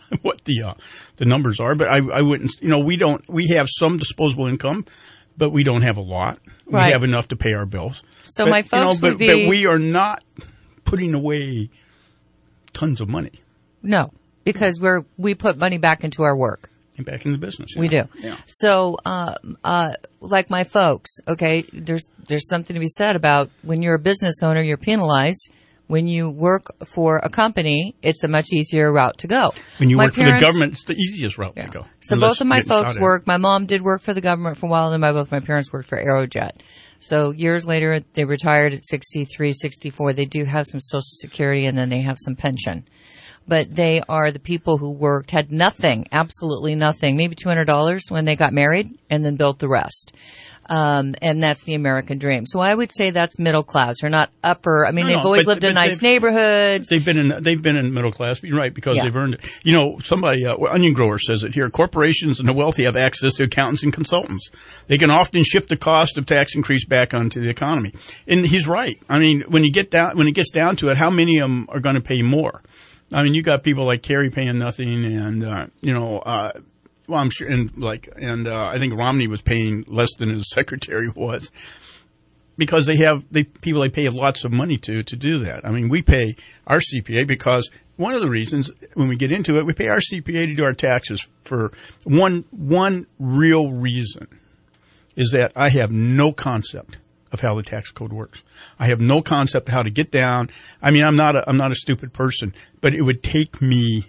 numbers are, but I wouldn't, we have some disposable income, but we don't have a lot. Right. We have enough to pay our bills. So my folks but we are not putting away tons of money. No, because we put money back into our work. And back in the business. We do. Yeah. So, like my folks, okay, there's something to be said about when you're a business owner, you're penalized. When you work for a company, it's a much easier route to go. When you work for the government, it's the easiest route to go. So both of my folks work. My mom did work for the government for a while, and both my parents worked for Aerojet. So years later, they retired at 63, 64. They do have some Social Security, and then they have some pension. but they are the people who had nothing, absolutely nothing, maybe $200 when they got married and then built the rest. And that's the American dream. So I would say that's middle class. They're not upper. I mean, they've always lived in nice neighborhoods. They've been in middle class. You're right, because they've earned it. You know, somebody, Onion Grower says it here. Corporations and the wealthy have access to accountants and consultants. They can often shift the cost of tax increase back onto the economy. And he's right. I mean, when it gets down to it, how many of them are going to pay more? I mean, you got people like Kerry paying nothing, and well, I'm sure, and I think Romney was paying less than his secretary was, because they pay lots of money to do that. I mean, we pay our CPA because one of the reasons when we get into it, we pay our CPA to do our taxes for one real reason is that I have no concept of how the tax code works. I have no concept of how to get down. I mean, I'm not a stupid person, but it would take me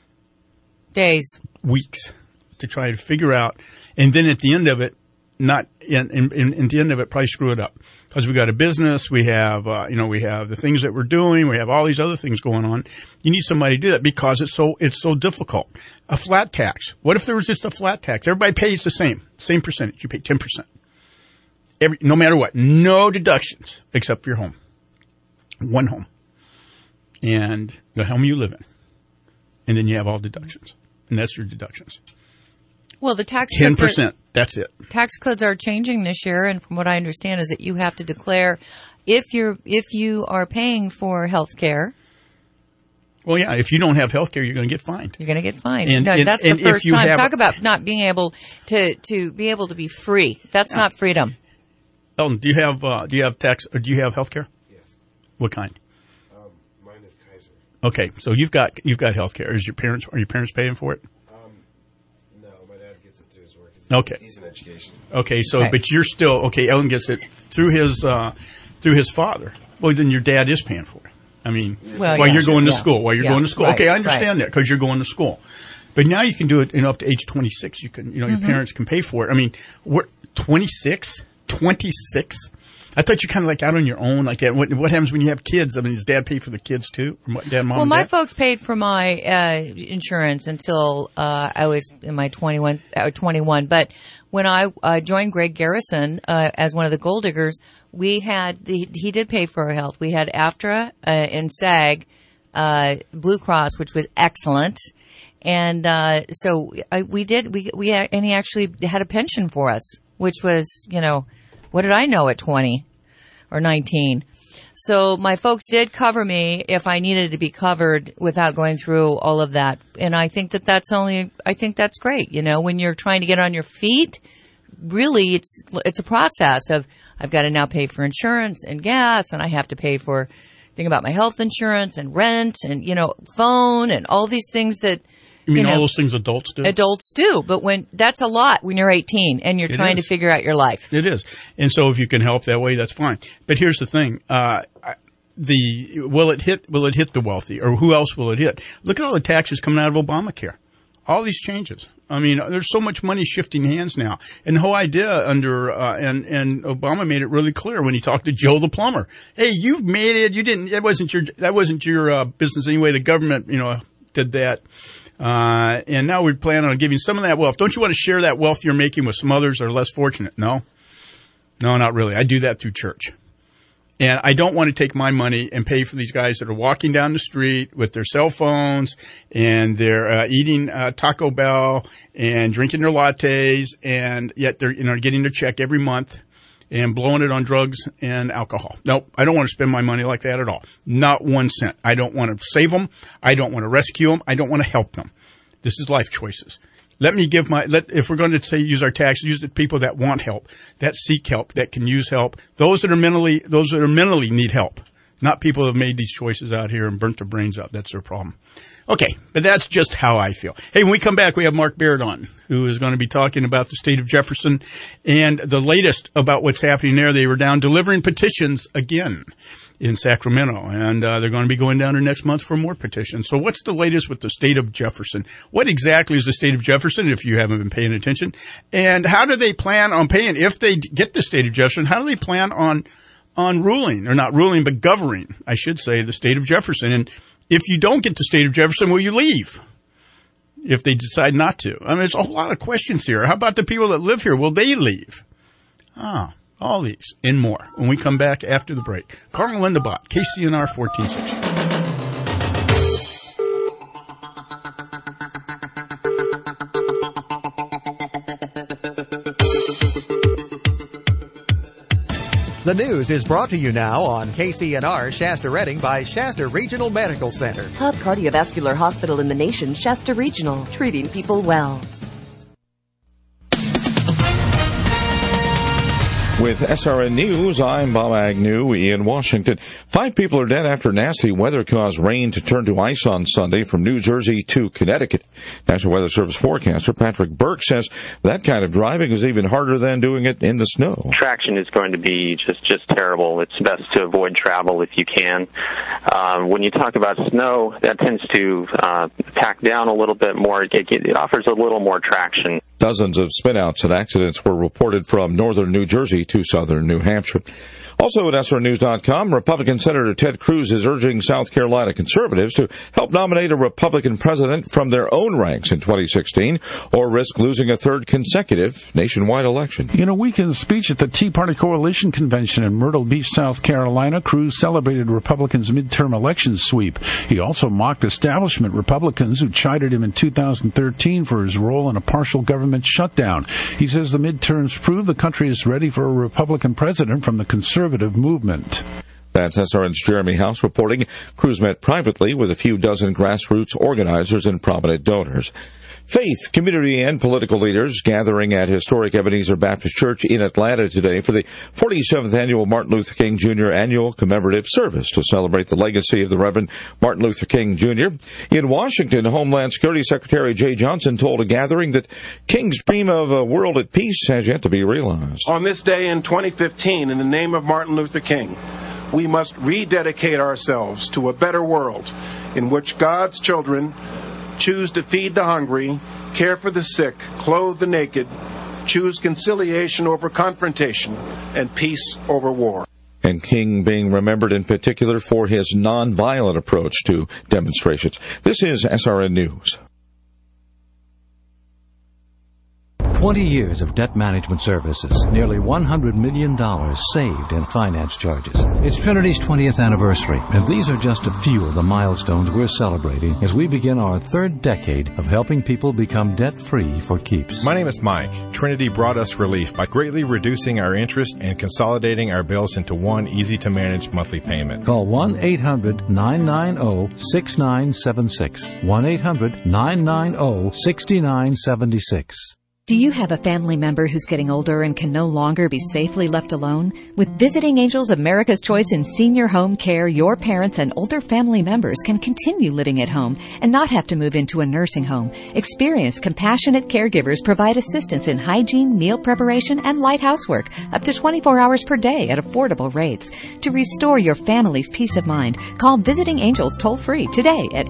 days, weeks to try to figure out, and then at the end of it, probably screw it up, because we got a business, we have the things that we're doing, we have all these other things going on. You need somebody to do that because it's so difficult. A flat tax. What if there was just a flat tax? Everybody pays the same percentage. You pay 10%. No matter what, no deductions except for your home. One home, and the home you live in, and then you have all deductions, and that's your deductions. Well, the tax 10%. That's it. Tax codes are changing this year, and from what I understand, is that you have to declare if you are paying for health care. Well, yeah, if you don't have health care, you're going to get fined. You're going to get fined. That's the first time. Talk about not being able to be free. That's not freedom. Elton, do you have tax, or do you have health care? Yes. What kind? Mine is Kaiser. Okay, so you've got health care. Are your parents paying for it? No, my dad gets it through his work. He's in education. Okay, so but you're still Ellen gets it through his father. Well, then your dad is paying for it. I mean, while you're going to school. Right, okay, I understand that, because you're going to school. But now you can do it up to age 26. You can, your parents can pay for it. I mean, we're 26. 26? I thought you kind of out on your own like that. What happens when you have kids? I mean, does dad pay for the kids too? Or dad, mom, well, my folks paid for my insurance until I was in my 21. But when I joined Greg Garrison as one of the gold diggers, he did pay for our health. We had AFTRA and SAG, Blue Cross, which was excellent. And so we he actually had a pension for us, which was, what did I know at 20 or 19? So my folks did cover me if I needed to be covered without going through all of that. And I think that's great. When you're trying to get on your feet, really it's a process of, I've got to now pay for insurance and gas, and I have to pay for, think about my health insurance and rent and, phone and all these things that, you mean all those things adults do? Adults do, but that's a lot when you're 18 and you're trying to figure out your life. It is. And so if you can help that way, that's fine. But here's the thing. Will it hit the wealthy, or who else will it hit? Look at all the taxes coming out of Obamacare. All these changes. I mean, there's so much money shifting hands now. And the whole idea and Obama made it really clear when he talked to Joe the plumber. Hey, you've made it. That wasn't your business anyway. The government, did that. And now we plan on giving some of that wealth. Don't you want to share that wealth you're making with some others that are less fortunate? No, not really. I do that through church. And I don't want to take my money and pay for these guys that are walking down the street with their cell phones and they're eating Taco Bell and drinking their lattes, and yet they're getting their check every month and blowing it on drugs and alcohol. Nope, I don't want to spend my money like that at all. Not 1 cent. I don't want to save them. I don't want to rescue them. I don't want to help them. This is life choices. If we're going to use our taxes, use the people that want help, that seek help, that can use help. Those that are mentally need help. Not people who have made these choices out here and burnt their brains out. That's their problem. Okay, but that's just how I feel. Hey, when we come back, we have Mark Baird on, who is going to be talking about the state of Jefferson and the latest about what's happening there. They were down delivering petitions again in Sacramento, and they're going to be going down there next month for more petitions. So what's the latest with the state of Jefferson? What exactly is the state of Jefferson, if you haven't been paying attention? And how do they plan on paying, if they get the state of Jefferson, how do they plan on ruling, or not ruling, but governing, I should say, the state of Jefferson? And If you don't get to State of Jefferson, will you leave? If they decide not to. I mean, there's a whole lot of questions here. How about the people that live here? Will they leave? All these and more when we come back after the break. Carl and Linda Bott, KCNR 1460. The news is brought to you now on KCNR Shasta Redding by Shasta Regional Medical Center. Top cardiovascular hospital in the nation, Shasta Regional, treating people well. With SRN News, I'm Bob Agnew in Washington. 5 people are dead after nasty weather caused rain to turn to ice on Sunday from New Jersey to Connecticut. National Weather Service forecaster Patrick Burke says that kind of driving is even harder than doing it in the snow. Traction is going to be just terrible. It's best to avoid travel if you can. When you talk about snow, that tends to pack down a little bit more. It offers a little more traction. Dozens of spinouts and accidents were reported from northern New Jersey to southern New Hampshire. Also at SRNews.com, Republican Senator Ted Cruz is urging South Carolina conservatives to help nominate a Republican president from their own ranks in 2016 or risk losing a third consecutive nationwide election. In a weekend speech at the Tea Party Coalition Convention in Myrtle Beach, South Carolina, Cruz celebrated Republicans' midterm election sweep. He also mocked establishment Republicans who chided him in 2013 for his role in a partial government shutdown. He says the midterms prove the country is ready for a Republican president from the conservative movement. That's SRN's Jeremy House reporting. Cruz met privately with a few dozen grassroots organizers and prominent donors. Faith, community, and political leaders gathering at historic Ebenezer Baptist Church in Atlanta today for the 47th annual Martin Luther King Jr. annual commemorative service to celebrate the legacy of the Reverend Martin Luther King Jr. In Washington, Homeland Security Secretary Jay Johnson told a gathering that King's dream of a world at peace has yet to be realized. On this day in 2015, in the name of Martin Luther King, we must rededicate ourselves to a better world in which God's children choose to feed the hungry, care for the sick, clothe the naked, choose conciliation over confrontation, and peace over war. And King being remembered in particular for his nonviolent approach to demonstrations. This is SRN News. 20 years of debt management services, nearly $100 million saved in finance charges. It's Trinity's 20th anniversary, and these are just a few of the milestones we're celebrating as we begin our third decade of helping people become debt-free for keeps. My name is Mike. Trinity brought us relief by greatly reducing our interest and consolidating our bills into one easy-to-manage monthly payment. Call 1-800-990-6976. 1-800-990-6976. Do you have a family member who's getting older and can no longer be safely left alone? With Visiting Angels America's Choice in Senior Home Care, your parents and older family members can continue living at home and not have to move into a nursing home. Experienced, compassionate caregivers provide assistance in hygiene, meal preparation, and light housework up to 24 hours per day at affordable rates. To restore your family's peace of mind, call Visiting Angels toll-free today at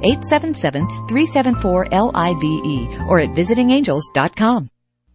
877-374-LIVE or at visitingangels.com.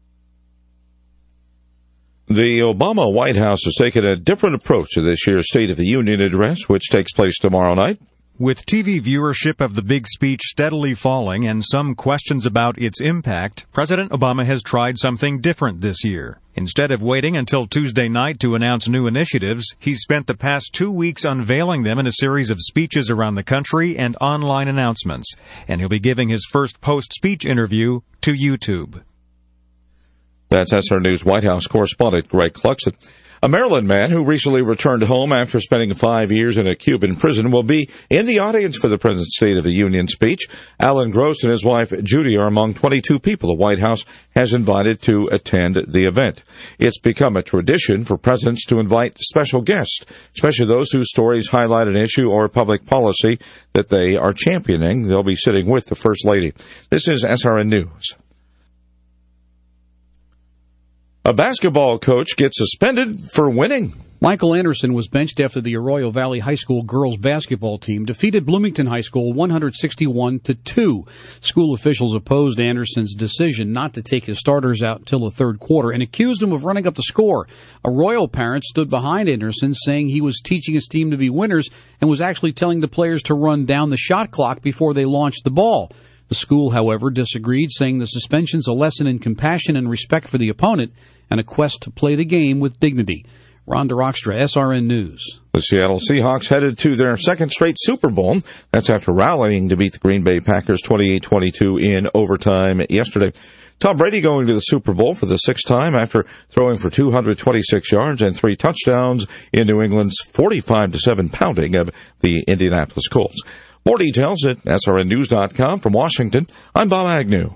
The Obama White House has taken a different approach to this year's State of the Union address, which takes place tomorrow night. With TV viewership of the big speech steadily falling and some questions about its impact, President Obama has tried something different this year. Instead of waiting until Tuesday night to announce new initiatives, he's spent the past 2 weeks unveiling them in a series of speeches around the country and online announcements. And he'll be giving his first post-speech interview to YouTube. That's SR News White House correspondent Greg Cluxton. A Maryland man who recently returned home after spending 5 years in a Cuban prison will be in the audience for the President's State of the Union speech. Alan Gross and his wife Judy are among 22 people the White House has invited to attend the event. It's become a tradition for presidents to invite special guests, especially those whose stories highlight an issue or public policy that they are championing. They'll be sitting with the First Lady. This is SRN News. A basketball coach gets suspended for winning. Michael Anderson was benched after the Arroyo Valley High School girls basketball team defeated Bloomington High School 161-2. School officials opposed Anderson's decision not to take his starters out until the third quarter and accused him of running up the score. Arroyo parents stood behind Anderson, saying he was teaching his team to be winners and was actually telling the players to run down the shot clock before they launched the ball. The school, however, disagreed, saying the suspension's a lesson in compassion and respect for the opponent and a quest to play the game with dignity. Ron DeRockstra, SRN News. The Seattle Seahawks headed to their second straight Super Bowl. That's after rallying to beat the Green Bay Packers 28-22 in overtime yesterday. Tom Brady going to the Super Bowl for the sixth time after throwing for 226 yards and 3 touchdowns in New England's 45-7 pounding of the Indianapolis Colts. More details at srnnews.com. From Washington, I'm Bob Agnew.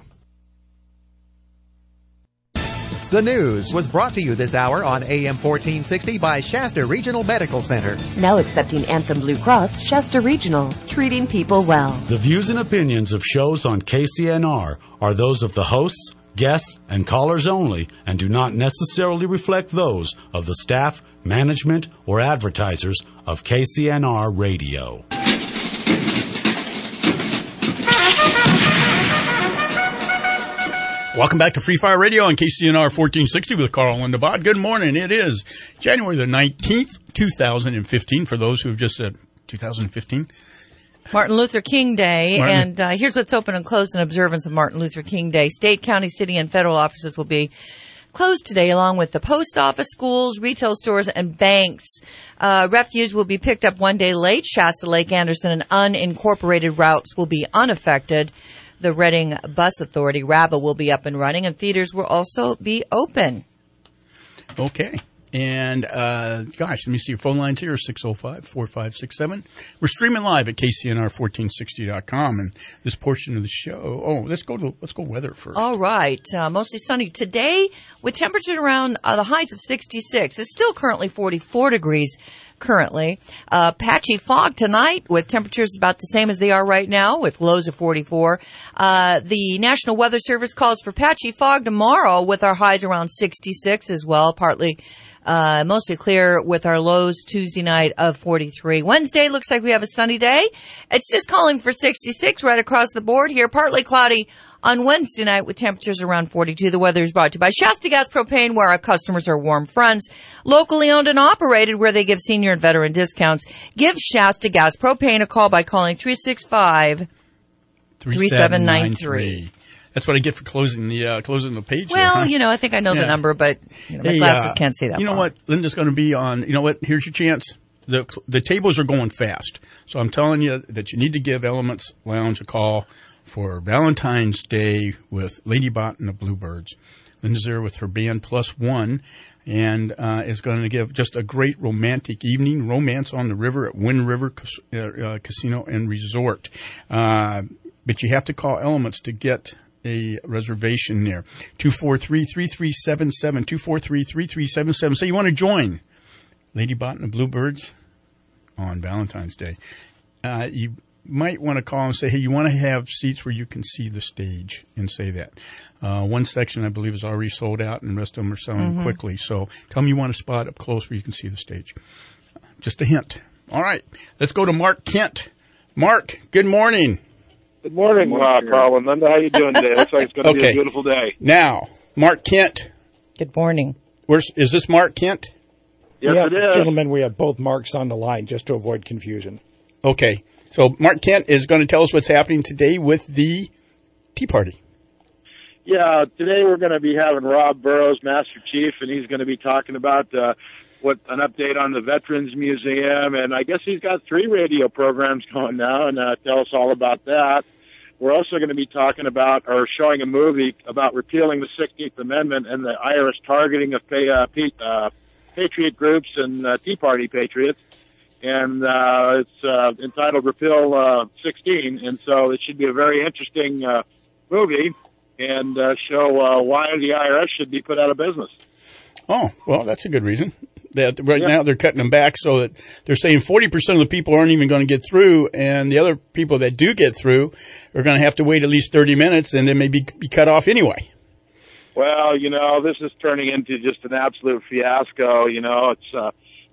The news was brought to you this hour on AM 1460 by Shasta Regional Medical Center. Now accepting Anthem Blue Cross, Shasta Regional, treating people well. The views and opinions of shows on KCNR are those of the hosts, guests, and callers only and do not necessarily reflect those of the staff, management, or advertisers of KCNR Radio. Welcome back to Free Fire Radio on KCNR 1460 with Carl and Linda Bott. Good morning. It is January the 19th, 2015, for those who have just said 2015. Martin Luther King Day, and here's what's open and closed in observance of Martin Luther King Day. State, county, city, and federal offices will be closed today, along with the post office, schools, retail stores, and banks. Refuse will be picked up one day late. Shasta, Lake Anderson, and unincorporated routes will be unaffected. The Reading Bus Authority, RABA, will be up and running, and theaters will also be open. Okay. And, let me see your phone lines here, 605-4567. We're streaming live at KCNR1460.com, and this portion of the show, let's go weather first. All right. Mostly sunny today with temperatures around the highs of 66. It's still currently 44 degrees currently. Patchy fog tonight with temperatures about the same as they are right now with lows of 44. The National Weather Service calls for patchy fog tomorrow with our highs around 66 as well, partly mostly clear with our lows Tuesday night of 43. Wednesday looks like we have a sunny day. It's just calling for 66 right across the board here. Partly cloudy on Wednesday night with temperatures around 42. The weather is brought to you by Shasta Gas Propane, where our customers are warm friends. Locally owned and operated, where they give senior and veteran discounts. Give Shasta Gas Propane a call by calling 365-3793. That's what I get for closing the page. Well, here, I think I know the number, but my glasses can't see that. You know what? Linda's going to be on. You know what? Here's your chance. The tables are going fast, so I'm telling you that you need to give Elements Lounge a call for Valentine's Day with Lady Bott and the Bluebirds. Linda's there with her band Plus One, and is going to give just a great romantic evening, romance on the river at Wind River Casino and Resort. But you have to call Elements to get a reservation there. 243-3377, 243-3377. Say you want to join Lady Bott and the Bluebirds on Valentine's Day. You might want to call and say, hey, you want to have seats where you can see the stage, and say that. One section, I believe, is already sold out, and the rest of them are selling quickly. So tell them you want a spot up close where you can see the stage. Just a hint. All right. Let's go to Mark Kent. Mark, good morning. Good morning, Carl and Linda. How you doing today? Looks like it's going to be a beautiful day. Now, Mark Kent. Good morning. Is this Mark Kent? Yes, it is. Gentlemen, we have both Marks on the line just to avoid confusion. Okay. So Mark Kent is going to tell us what's happening today with the Tea Party. Yeah, today we're going to be having Rob Burrows, Master Chief, and he's going to be talking about an update on the Veterans Museum, and I guess he's got 3 radio programs going now, and tell us all about that. We're also going to be talking about, or showing a movie about repealing the 16th Amendment and the IRS targeting of patriot groups and Tea Party patriots. And it's entitled Repeal 16, and so it should be a very interesting movie and show why the IRS should be put out of business. Oh, well, that's a good reason. Now they're cutting them back so that they're saying 40% of the people aren't even going to get through, and the other people that do get through are going to have to wait at least 30 minutes, and then maybe be cut off anyway. Well, this is turning into just an absolute fiasco. It's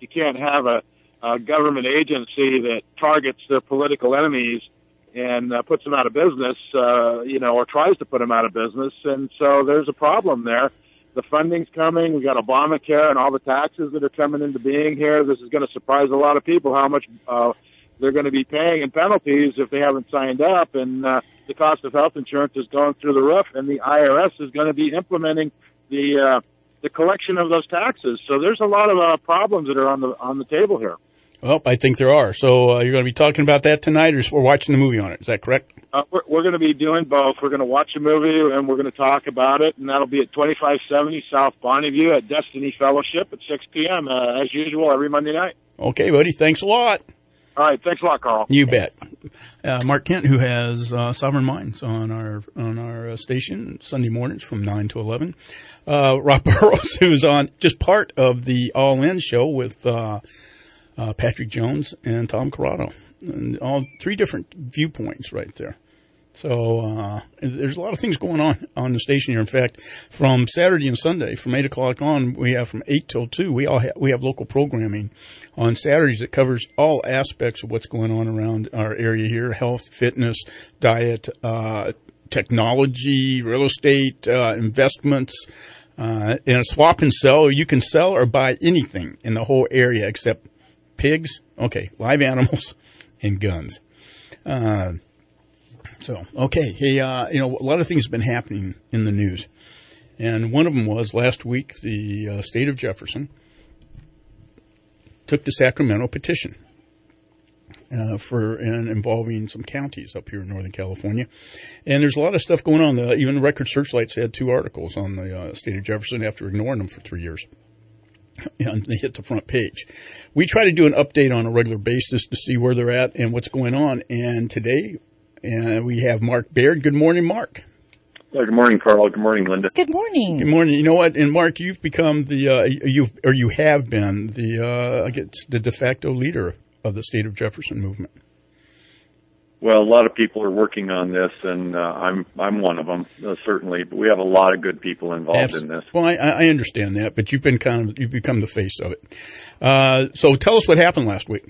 You can't have a government agency that targets their political enemies and puts them out of business, or tries to put them out of business. And so there's a problem there. The funding's coming. We got Obamacare and all the taxes that are coming into being here. This is going to surprise a lot of people how much they're going to be paying in penalties if they haven't signed up. And the cost of health insurance is going through the roof, and the IRS is going to be implementing the collection of those taxes. So there's a lot of problems that are on the table here. Well, I think there are. So you're going to be talking about that tonight, or we're watching the movie on it. Is that correct? We're going to be doing both. We're going to watch a movie, and we're going to talk about it, and that'll be at 2570 South Bonneview at Destiny Fellowship at 6 p.m., as usual, every Monday night. Okay, buddy. Thanks a lot. All right. Thanks a lot, Carl. You bet. Mark Kent, who has Sovereign Minds on our station Sunday mornings from 9 to 11. Rob Burrows, who's on just part of the All In show with Patrick Jones and Tom Corrado. And all three different viewpoints right there. So there's a lot of things going on the station here. In fact, from Saturday and Sunday, from 8 o'clock on, we have from 8 till 2, we have local programming on Saturdays that covers all aspects of what's going on around our area here: health, fitness, diet, technology, real estate, investments, and a swap and sell. You can sell or buy anything in the whole area except pigs, live animals, and guns. Hey, a lot of things have been happening in the news. And one of them was last week, the state of Jefferson took the Sacramento petition involving some counties up here in Northern California. And there's a lot of stuff going on. Even the Record Searchlights had 2 articles on the state of Jefferson after ignoring them for 3 years. And they hit the front page. We try to do an update on a regular basis to see where they're at and what's going on. And today, we have Mark Baird. Good morning, Mark. Good morning, Carl. Good morning, Linda. Good morning. Good morning. You know what? And Mark, you've become you have been the de facto leader of the state of Jefferson movement. Well, a lot of people are working on this, and I'm one of them, certainly. But we have a lot of good people involved in this. Well, I understand that, but you've become the face of it. So tell us what happened last week.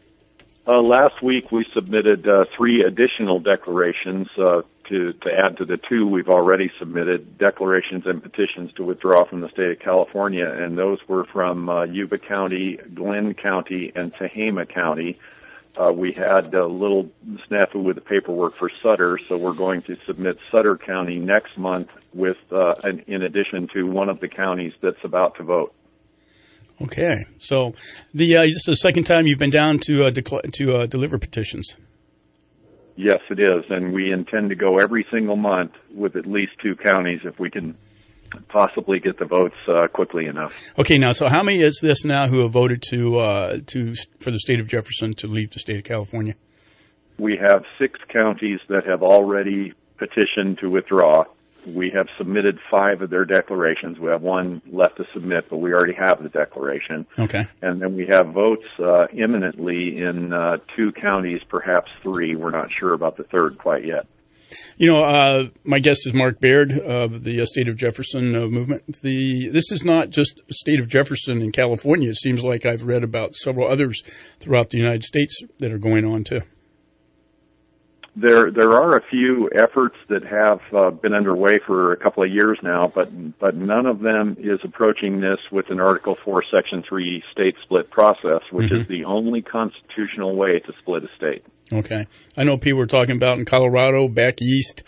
Last week we submitted 3 additional declarations to add to the 2 we've already submitted, declarations and petitions to withdraw from the state of California, and those were from Yuba County, Glenn County, and Tehama County. We had a little snafu with the paperwork for Sutter, so we're going to submit Sutter County next month with, in addition to one of the counties that's about to vote. Okay, so this is the second time you've been down to deliver petitions. Yes, it is, and we intend to go every single month with at least 2 counties if we can possibly get the votes quickly enough. Okay, now, so how many is this now who have voted for the state of Jefferson to leave the state of California? We have 6 counties that have already petitioned to withdraw. We have submitted 5 of their declarations. We have 1 left to submit, but we already have the declaration. Okay. And then we have votes imminently in 2 counties, perhaps 3. We're not sure about the 3rd quite yet. My guest is Mark Baird of the State of Jefferson movement. This is not just State of Jefferson in California. It seems like I've read about several others throughout the United States that are going on too. There are a few efforts that have been underway for a couple of years now, but none of them is approaching this with an Article 4, Section 3 state split process, which is the only constitutional way to split a state. Okay. I know people were talking about in Colorado, back east,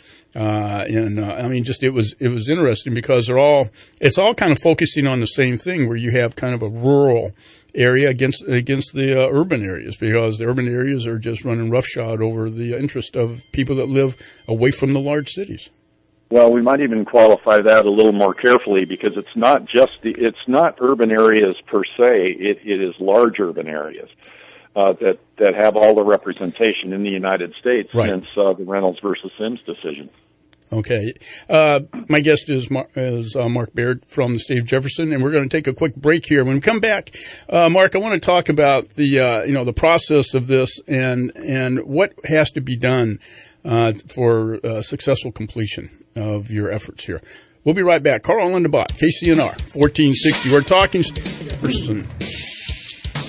it was interesting because it's all kind of focusing on the same thing where you have kind of a rural area against the urban areas, because the urban areas are just running roughshod over the interest of people that live away from the large cities. Well, we might even qualify that a little more carefully, because it's not urban areas per se. It is large urban areas that have all the representation in the United States since the Reynolds versus Sims decision. Okay. My guest is Mark Baird from the state of Jefferson, and we're going to take a quick break here. When we come back, Mark, I want to talk about the process of this and what has to be done for successful completion of your efforts here. We'll be right back. Carl and Linda Bott, KCNR 1460. We're talking Jefferson.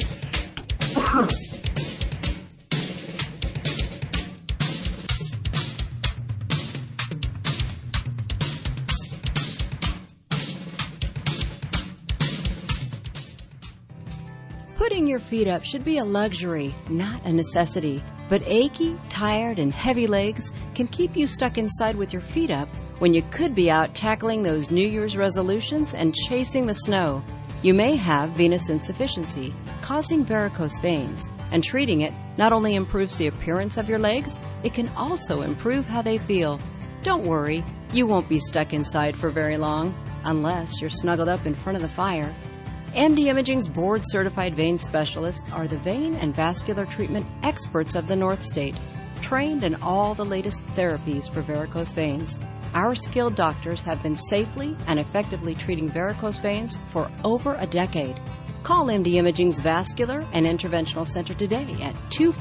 Putting your feet up should be a luxury, not a necessity. But achy, tired, and heavy legs can keep you stuck inside with your feet up when you could be out tackling those New Year's resolutions and chasing the snow. You may have venous insufficiency, causing varicose veins, and treating it not only improves the appearance of your legs, it can also improve how they feel. Don't worry, you won't be stuck inside for very long, unless you're snuggled up in front of the fire. ND Imaging's board-certified vein specialists are the vein and vascular treatment experts of the North State, trained in all the latest therapies for varicose veins. Our skilled doctors have been safely and effectively treating varicose veins for over a decade. Call MD Imaging's Vascular and Interventional Center today at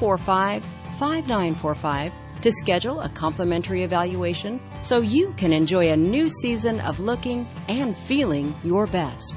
245-5945 to schedule a complimentary evaluation so you can enjoy a new season of looking and feeling your best.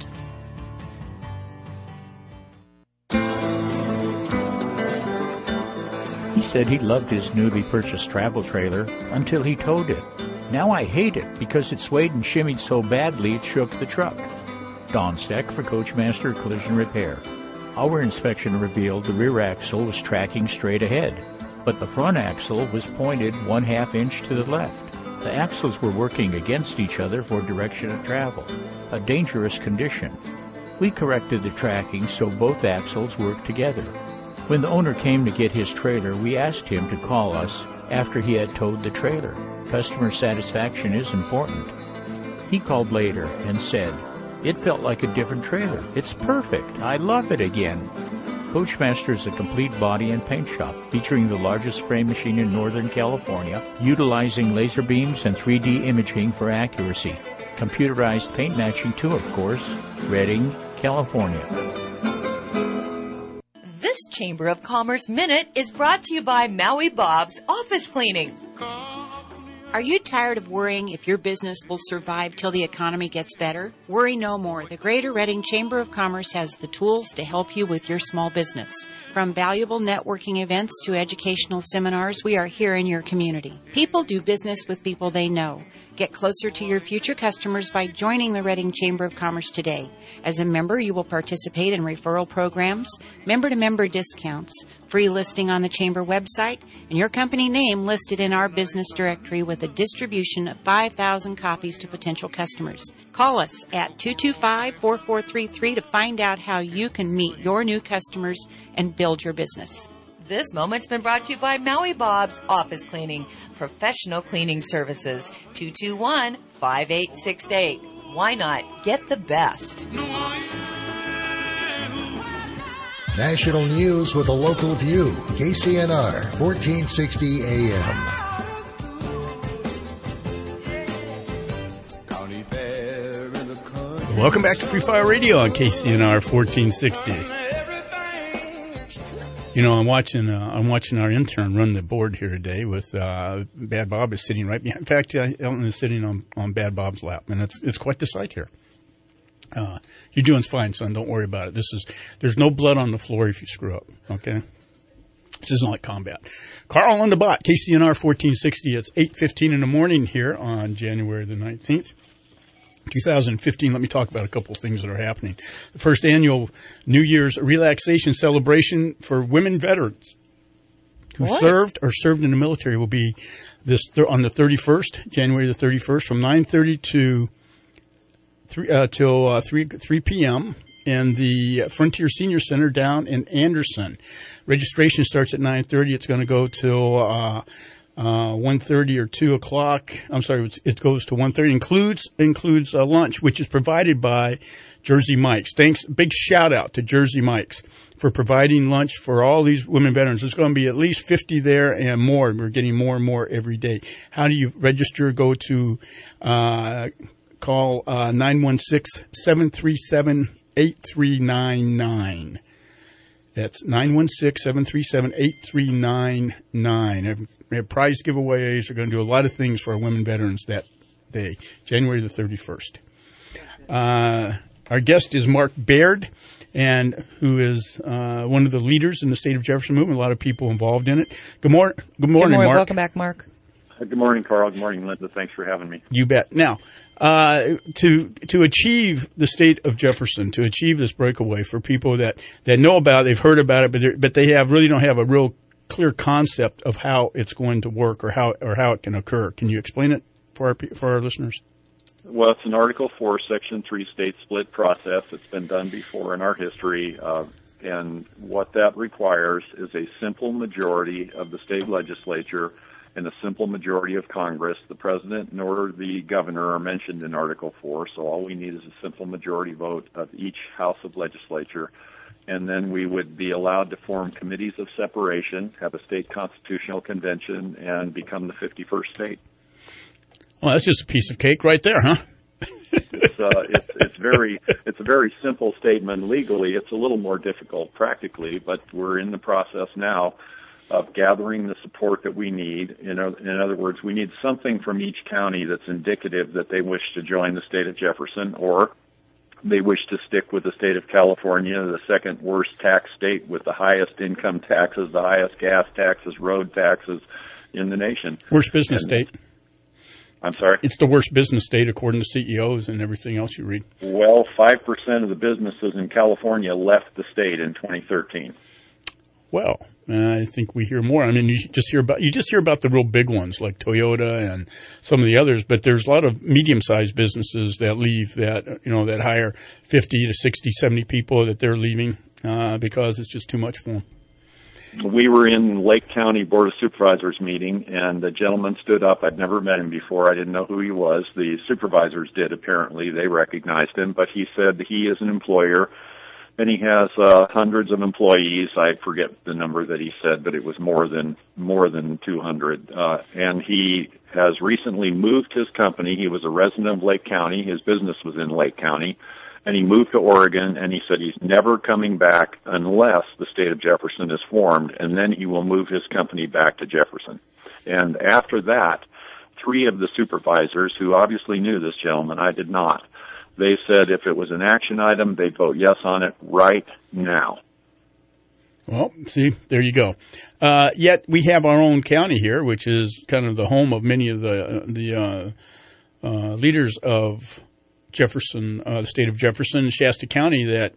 He said he loved his newly purchased travel trailer until he towed it. Now I hate it because it swayed and shimmied so badly it shook the truck. Don Steck for Coachmaster Collision Repair. Our inspection revealed the rear axle was tracking straight ahead, but the front axle was pointed 1/2 inch to the left. The axles were working against each other for direction of travel, a dangerous condition. We corrected the tracking so both axles worked together. When the owner came to get his trailer, we asked him to call us after he had towed the trailer. Customer satisfaction is important. He called later and said, "It felt like a different trailer. It's perfect. I love it again." Coachmaster is a complete body and paint shop featuring the largest spray machine in Northern California, utilizing laser beams and 3D imaging for accuracy. Computerized paint matching too, of course. Redding, California. This Chamber of Commerce Minute is brought to you by Maui Bob's Office Cleaning. Are you tired of worrying if your business will survive till the economy gets better? Worry no more. The Greater Redding Chamber of Commerce has the tools to help you with your small business. From valuable networking events to educational seminars, we are here in your community. People do business with people they know. Get closer to your future customers by joining the Redding Chamber of Commerce today. As a member, you will participate in referral programs, member-to-member discounts, free listing on the Chamber website, and your company name listed in our business directory with a distribution of 5,000 copies to potential customers. Call us at 225-4433 to find out how you can meet your new customers and build your business. This moment's been brought to you by Maui Bob's Office Cleaning, professional cleaning services, 221-5868. Why not get the best? National news with a local view. KCNR, 1460 AM. Welcome back to Free Fire Radio on KCNR 1460. You know, I'm watching our intern run the board here today with Bad Bob is sitting right behind. In fact, Elton is sitting on Bad Bob's lap, and it's quite the sight here. You're doing fine, son. Don't worry about it. There's no blood on the floor if you screw up. Okay, this isn't like combat. Carl on the bot, KCNR 1460. It's 8:15 in the morning here on January the 19th. 2015, let me talk about a couple of things that are happening. The first annual New Year's relaxation celebration for women veterans who served or served in the military will be on the 31st, January the 31st, from 9:30 to 3 p.m. in the Frontier Senior Center down in Anderson. Registration starts at 9:30. It's going to go till 1:30 or 2 o'clock. I'm sorry, it goes to 1:30. Includes lunch, which is provided by Jersey Mike's. Thanks, big shout out to Jersey Mike's for providing lunch for all these women veterans. There's going to be at least 50 there and more. We're getting more and more every day. How do you register? Go to call 916-737-8399. That's 916-737-8399. We have prize giveaways. We're going to do a lot of things for our women veterans that day, January the 31st. Our guest is Mark Baird, and who is one of the leaders in the State of Jefferson movement. A lot of people involved in it. Good morning, Mark. Welcome back, Mark. Good morning, Carl. Good morning, Linda. Thanks for having me. You bet. Now, to achieve the state of Jefferson, to achieve this breakaway for people that know about it, they've heard about it, but they really don't have a real clear concept of how it's going to work or how it can occur. Can you explain it for our listeners? Well, it's an Article 4, Section 3 state split process. It's been done before in our history, and what that requires is a simple majority of the state legislature and a simple majority of Congress. The president nor the governor are mentioned in Article 4, so all we need is a simple majority vote of each house of legislature. And then we would be allowed to form committees of separation, have a state constitutional convention, and become the 51st state. Well, that's just a piece of cake right there, huh? It's a very simple statement. Legally, it's a little more difficult practically, but we're in the process now of gathering the support that we need. In other words, we need something from each county that's indicative that they wish to join the state of Jefferson, or they wish to stick with the state of California, the second worst tax state with the highest income taxes, the highest gas taxes, road taxes in the nation. Worst business state. I'm sorry? It's the worst business state according to CEOs and everything else you read. Well, 5% of the businesses in California left the state in 2013. Well, I think we hear more. I mean, you just hear about the real big ones like Toyota and some of the others, but there's a lot of medium-sized businesses that leave that hire 50 to 60, 70 people that they're leaving because it's just too much for them. We were in Lake County Board of Supervisors meeting, and the gentleman stood up. I'd never met him before. I didn't know who he was. The supervisors did, apparently. They recognized him, but he said he is an employer, and he has hundreds of employees. I forget the number that he said, but it was more than 200. And he has recently moved his company. He was a resident of Lake County. His business was in Lake County. And he moved to Oregon, and he said he's never coming back unless the state of Jefferson is formed, and then he will move his company back to Jefferson. And after that, 3 of the supervisors, who obviously knew this gentleman, I did not, they said if it was an action item, they'd vote yes on it right now. Well, see, there you go. Yet we have our own county here, which is kind of the home of many of the leaders of Jefferson, the state of Jefferson, Shasta County, that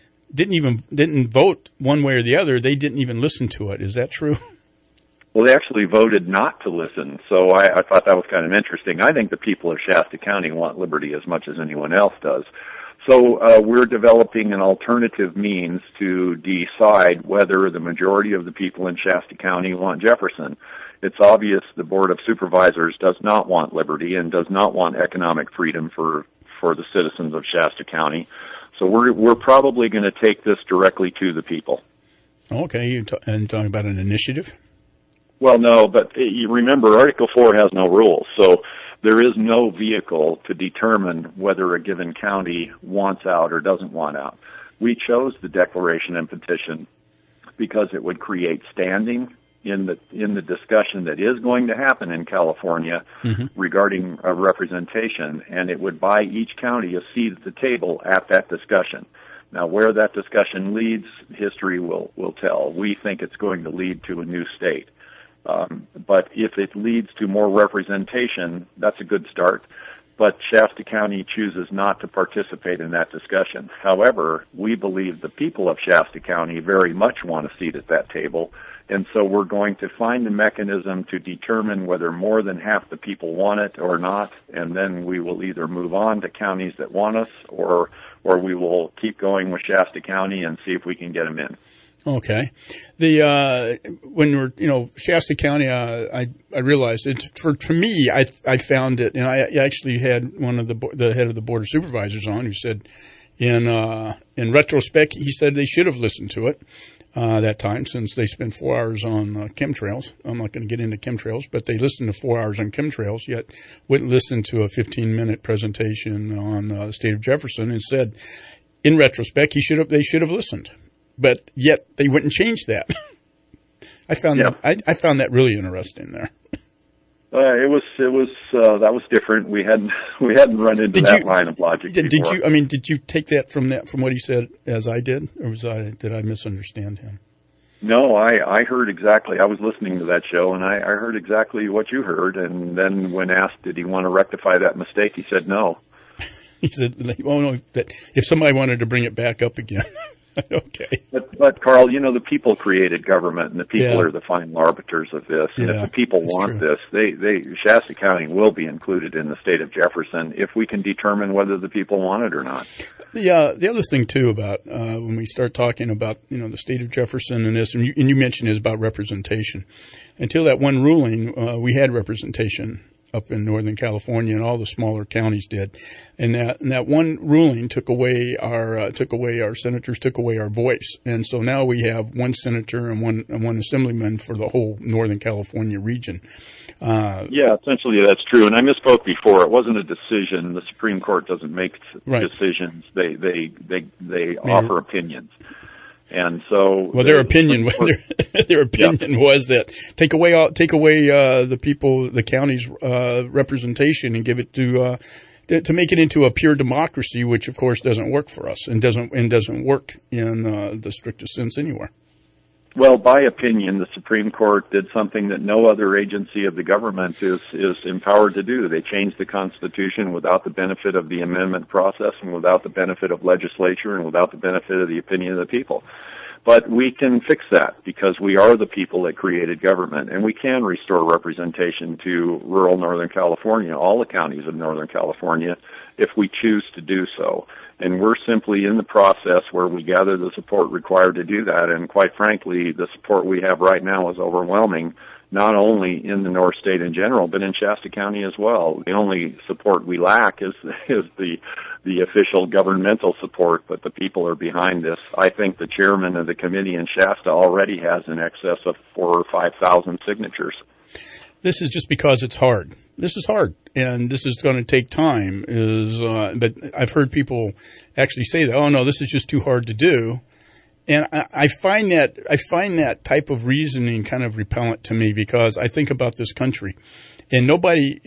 didn't vote one way or the other. They didn't even listen to it. Is that true? Well, they actually voted not to listen, so I thought that was kind of interesting. I think the people of Shasta County want liberty as much as anyone else does. So we're developing an alternative means to decide whether the majority of the people in Shasta County want Jefferson. It's obvious the Board of Supervisors does not want liberty and does not want economic freedom for the citizens of Shasta County. So we're probably going to take this directly to the people. Okay, and talking about an initiative? Well, no, but you remember Article 4 has no rules, so there is no vehicle to determine whether a given county wants out or doesn't want out. We chose the declaration and petition because it would create standing in the discussion that is going to happen in California regarding representation, and it would buy each county a seat at the table at that discussion. Now, where that discussion leads, history will tell. We think it's going to lead to a new state. But if it leads to more representation, that's a good start. But Shasta County chooses not to participate in that discussion. However, we believe the people of Shasta County very much want a seat at that table, and so we're going to find a mechanism to determine whether more than half the people want it or not, and then we will either move on to counties that want us, or we will keep going with Shasta County and see if we can get them in. Okay. When we're, Shasta County, I realized it's for me, I found it, and I actually had one of the head of the Board of Supervisors on who said in retrospect, he said they should have listened to it. That time, since they spent 4 hours on chemtrails. I'm not going to get into chemtrails, but they listened to 4 hours on chemtrails, yet wouldn't listen to a 15-minute presentation on the state of Jefferson, and said, in retrospect, they should have listened. But yet they wouldn't change that. I found that really interesting there. That was different. We hadn't run into that line of logic before. Did you take that from what he said as I did, or did I misunderstand him? No, I heard exactly. I was listening to that show, and I heard exactly what you heard. And then when asked, did he want to rectify that mistake, he said no. He said, "Oh no, that if somebody wanted to bring it back up again." Okay. But Carl, the people created government, and the people are the final arbiters of this. And if the people want this, Shasta County will be included in the state of Jefferson if we can determine whether the people want it or not. The other thing too about when we start talking about the state of Jefferson and this, and you mentioned is about representation. Until that one ruling, we had representation up in Northern California, and all the smaller counties did. And that one ruling took away our senators, took away our voice. And so now we have one senator and one assemblyman for the whole Northern California region. Yeah, essentially that's true. And I misspoke before. It wasn't a decision. The Supreme Court doesn't make decisions. They offer opinions. And so, well, their opinion was that take away the people, the county's representation, and give it to make it into a pure democracy, which of course doesn't work for us and doesn't work in the strictest sense anywhere. Well, by opinion, the Supreme Court did something that no other agency of the government is empowered to do. They changed the Constitution without the benefit of the amendment process and without the benefit of legislature and without the benefit of the opinion of the people. But we can fix that because we are the people that created government, and we can restore representation to rural Northern California, all the counties of Northern California, if we choose to do so. And we're simply in the process where we gather the support required to do that. And quite frankly, the support we have right now is overwhelming, not only in the North State in general, but in Shasta County as well. The only support we lack is the official governmental support, but the people are behind this. I think the chairman of the committee in Shasta already has in excess of 4,000 or 5,000 signatures. This is just because it's hard. This is hard, and this is going to take time. But I've heard people actually say that, oh no, this is just too hard to do. And I find that type of reasoning kind of repellent to me, because I think about this country, and nobody,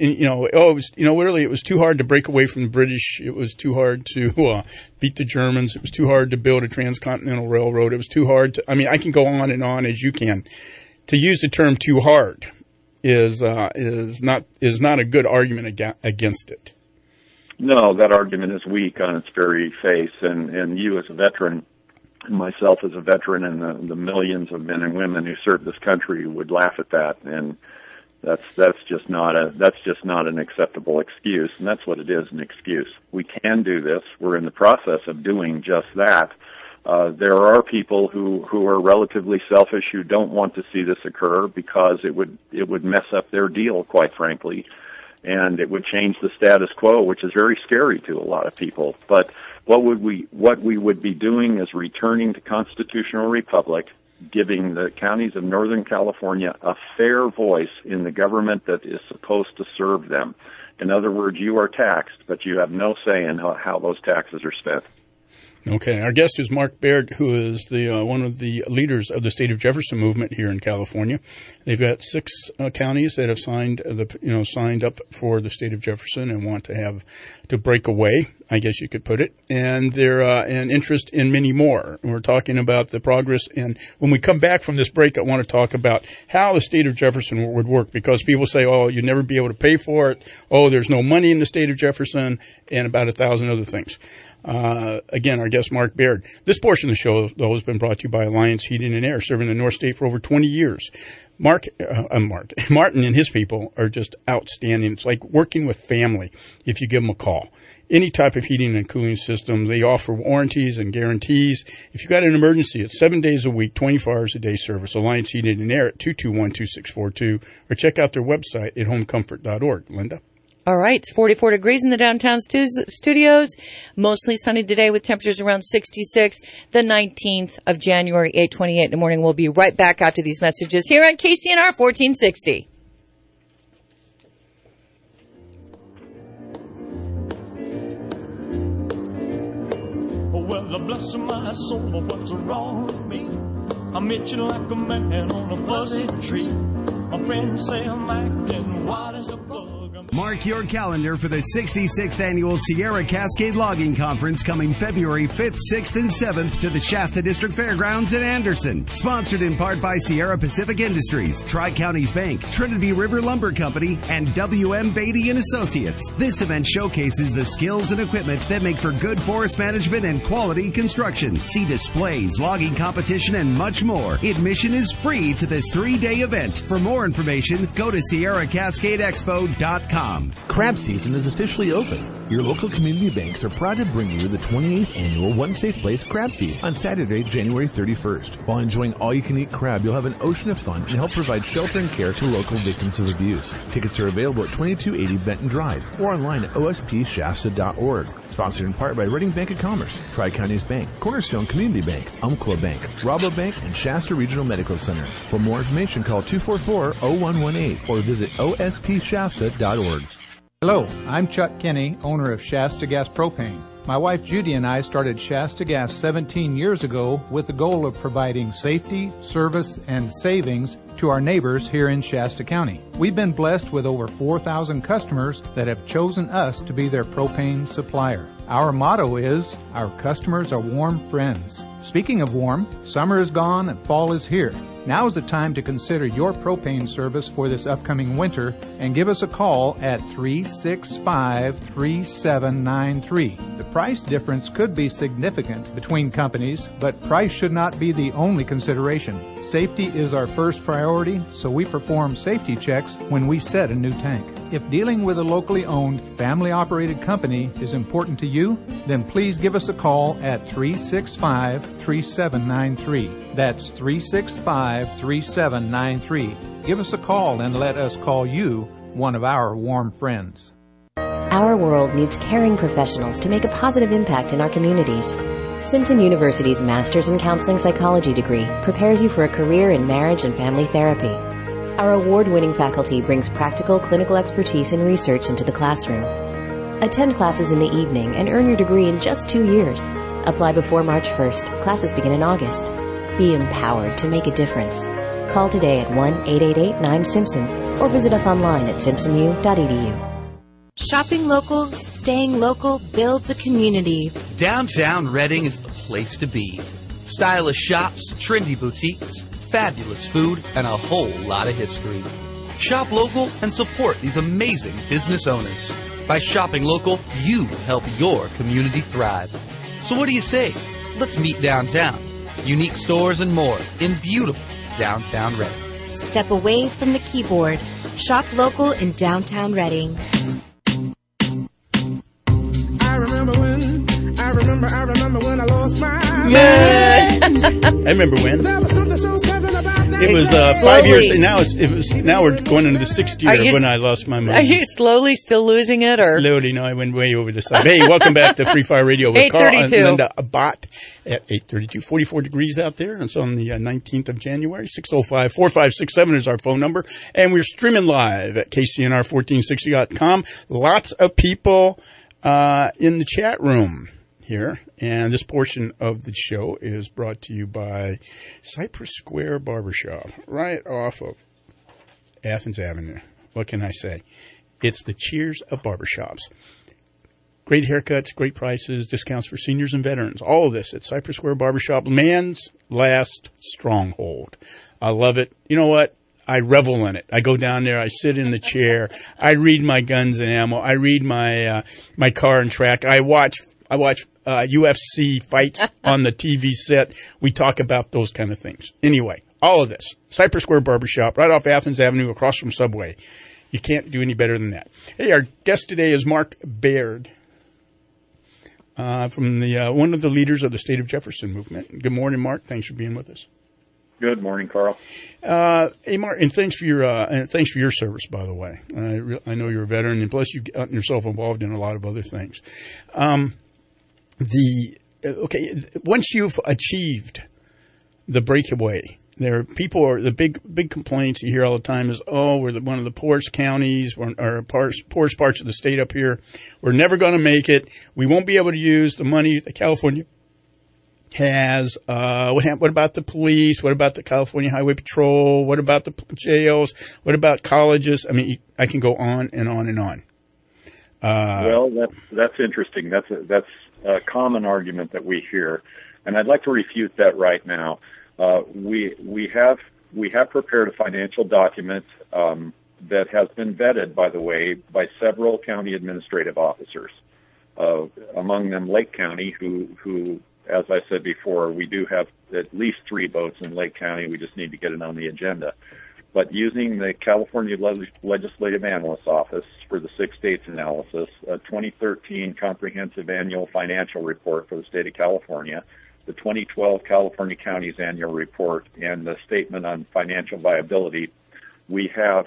it was too hard to break away from the British. It was too hard to beat the Germans. It was too hard to build a transcontinental railroad. It was too hard to. I mean, I can go on and on as you can. To use the term "too hard" is not a good argument against it. No, that argument is weak on its very face, and you as a veteran, and myself as a veteran, and the millions of men and women who serve this country would laugh at that, and that's just not an acceptable excuse, and that's what it is, an excuse. We can do this. We're in the process of doing just that. There are people who are relatively selfish, who don't want to see this occur because it would mess up their deal, quite frankly, and it would change the status quo, which is very scary to a lot of people. But what we would be doing is returning to constitutional republic, giving the counties of Northern California a fair voice in the government that is supposed to serve them. In other words, you are taxed, but you have no say in how those taxes are spent. Okay, our guest is Mark Baird, who is one of the leaders of the State of Jefferson movement here in California. They've got 6 counties that have signed up for the State of Jefferson and want to break away, I guess you could put it, and they're an interest in many more. And we're talking about the progress. And when we come back from this break, I want to talk about how the State of Jefferson would work, because people say, "Oh, you'd never be able to pay for it. Oh, there's no money in the State of Jefferson," and about 1,000 other things. Again, our guest, Mark Baird. This portion of the show, though, has been brought to you by Alliance Heating and Air, serving the North State for over 20 years. Martin and his people are just outstanding. It's like working with family if you give them a call. Any type of heating and cooling system, they offer warranties and guarantees. If you've got an emergency, it's 7 days a week, 24 hours a day service. Alliance Heating and Air at 221-2642, or check out their website at homecomfort.org. Linda? All right, it's 44 degrees in the downtown studios. Mostly sunny today with temperatures around 66. The 19th of January, 8:28 in the morning. We'll be right back after these messages here on KCNR 1460. Well, bless my soul, what's wrong with me? I'm itching like a man on a fuzzy tree. My friends say I'm acting wild as a bug. Mark your calendar for the 66th Annual Sierra Cascade Logging Conference coming February 5th, 6th, and 7th to the Shasta District Fairgrounds in Anderson. Sponsored in part by Sierra Pacific Industries, Tri-Counties Bank, Trinity River Lumber Company, and W.M. Beatty & Associates. This event showcases the skills and equipment that make for good forest management and quality construction. See displays, logging competition, and much more. Admission is free to this 3-day event. For more information, go to SierraCascadeExpo.com. Crab season is officially open. Your local community banks are proud to bring you the 28th annual One Safe Place Crab Feed on Saturday, January 31st. While enjoying all-you-can-eat crab, you'll have an ocean of fun and help provide shelter and care to local victims of abuse. Tickets are available at 2280 Benton Drive or online at ospshasta.org. Sponsored in part by Reading Bank of Commerce, Tri-Counties Bank, Cornerstone Community Bank, Umpqua Bank, Rabobank, and Shasta Regional Medical Center. For more information, call 244-0118 or visit ospshasta.org. Hello, I'm Chuck Kinney, owner of Shasta Gas Propane. My wife Judy and I started Shasta Gas 17 years ago with the goal of providing safety, service, and savings to our neighbors here in Shasta County. We've been blessed with over 4,000 customers that have chosen us to be their propane supplier. Our motto is, our customers are warm friends. Speaking of warm, summer is gone and fall is here. Now is the time to consider your propane service for this upcoming winter and give us a call at 365-3793. The price difference could be significant between companies, but price should not be the only consideration. Safety is our first priority, so we perform safety checks when we set a new tank. If dealing with a locally owned, family-operated company is important to you, then please give us a call at 365-3793. That's 365-3793. Give us a call and let us call you one of our warm friends. Our world needs caring professionals to make a positive impact in our communities. Simpson University's Master's in Counseling Psychology degree prepares you for a career in marriage and family therapy. Our award-winning faculty brings practical clinical expertise and research into the classroom. Attend classes in the evening and earn your degree in just 2 years. Apply before March 1st. Classes begin in August. Be empowered to make a difference. Call today at 1-888-9-SIMPSON or visit us online at simpsonu.edu. Shopping local, staying local builds a community. Downtown Reading is the place to be. Stylish shops, trendy boutiques, fabulous food, and a whole lot of history. Shop local and support these amazing business owners. By shopping local, you help your community thrive. So what do you say? Let's meet downtown. Unique stores and more in beautiful downtown Reading. Step away from the keyboard. Shop local in downtown Reading. I remember when I lost my mind. I remember when. It was 5 years. Now we're going into the 6th year of when I lost my mind. Are you slowly still losing it, or slowly? No, I went way over the side. Hey, welcome back to Free Fire Radio with Carl and Linda Bott at 8:32. 44 degrees out there. It's on the 19th of January. 605-4567 is our phone number, and we're streaming live at KCNR1460.com. Lots of people in the chat room here, and this portion of the show is brought to you by Cypress Square Barbershop, right off of Athens Avenue. What can I say? It's the cheers of barbershops. Great haircuts, great prices, discounts for seniors and veterans. All of this at Cypress Square Barbershop, man's last stronghold. I love it. You know what? I revel in it. I go down there. I sit in the chair. I read my guns and ammo. I read my car and track. I watch UFC fights on the TV set. We talk about those kind of things. Anyway, all of this. Cypress Square Barbershop, right off Athens Avenue, across from Subway. You can't do any better than that. Hey, our guest today is Mark Baird, from the one of the leaders of the State of Jefferson movement. Good morning, Mark. Thanks for being with us. Good morning, Carl. Hey, Mark, and thanks for your service, by the way. I know you're a veteran, and plus you've gotten yourself involved in a lot of other things. Once you've achieved the breakaway, the big complaints you hear all the time is, we're one of the poorest counties, or poorest parts of the state up here. We're never going to make it. We won't be able to use the money that California has, what about the police? What about the California Highway Patrol? What about the jails? What about colleges? I mean, I can go on and on and on. Well, that's interesting. That's a common argument that we hear, and I'd like to refute that right now. We have prepared a financial document that has been vetted, by the way, by several county administrative officers. Among them, Lake County, who, as I said before, we do have at least 3 boats in Lake County. We just need to get it on the agenda. But using the California Legislative Analyst's Office for the 6 states analysis, a 2013 Comprehensive Annual Financial Report for the state of California, the 2012 California Counties Annual Report, and the Statement on Financial Viability, we have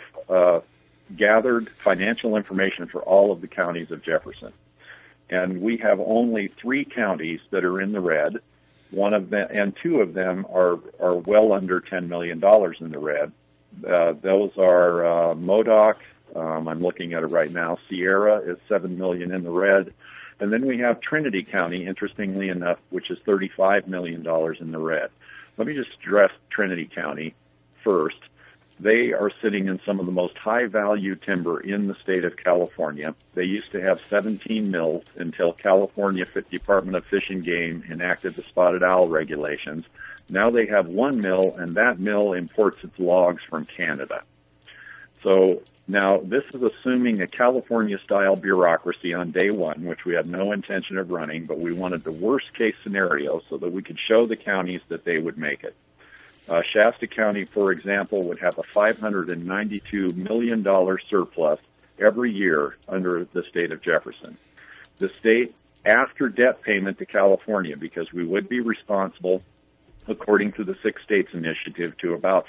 gathered financial information for all of the counties of Jefferson. And we have only 3 counties that are in the red. One of them, and 2 of them are well under $10 million in the red. Those are Modoc. I'm looking at it right now. Sierra is $7 million in the red. And then we have Trinity County, interestingly enough, which is $35 million in the red. Let me just address Trinity County first. They are sitting in some of the most high-value timber in the state of California. They used to have 17 mills until California Department of Fish and Game enacted the spotted owl regulations. Now they have 1 mill, and that mill imports its logs from Canada. So now this is assuming a California-style bureaucracy on day one, which we had no intention of running, but we wanted the worst-case scenario so that we could show the counties that they would make it. Shasta County, for example, would have a $592 million surplus every year under the state of Jefferson. The state, after debt payment to California, because we would be responsible, according to the 6 States Initiative, to about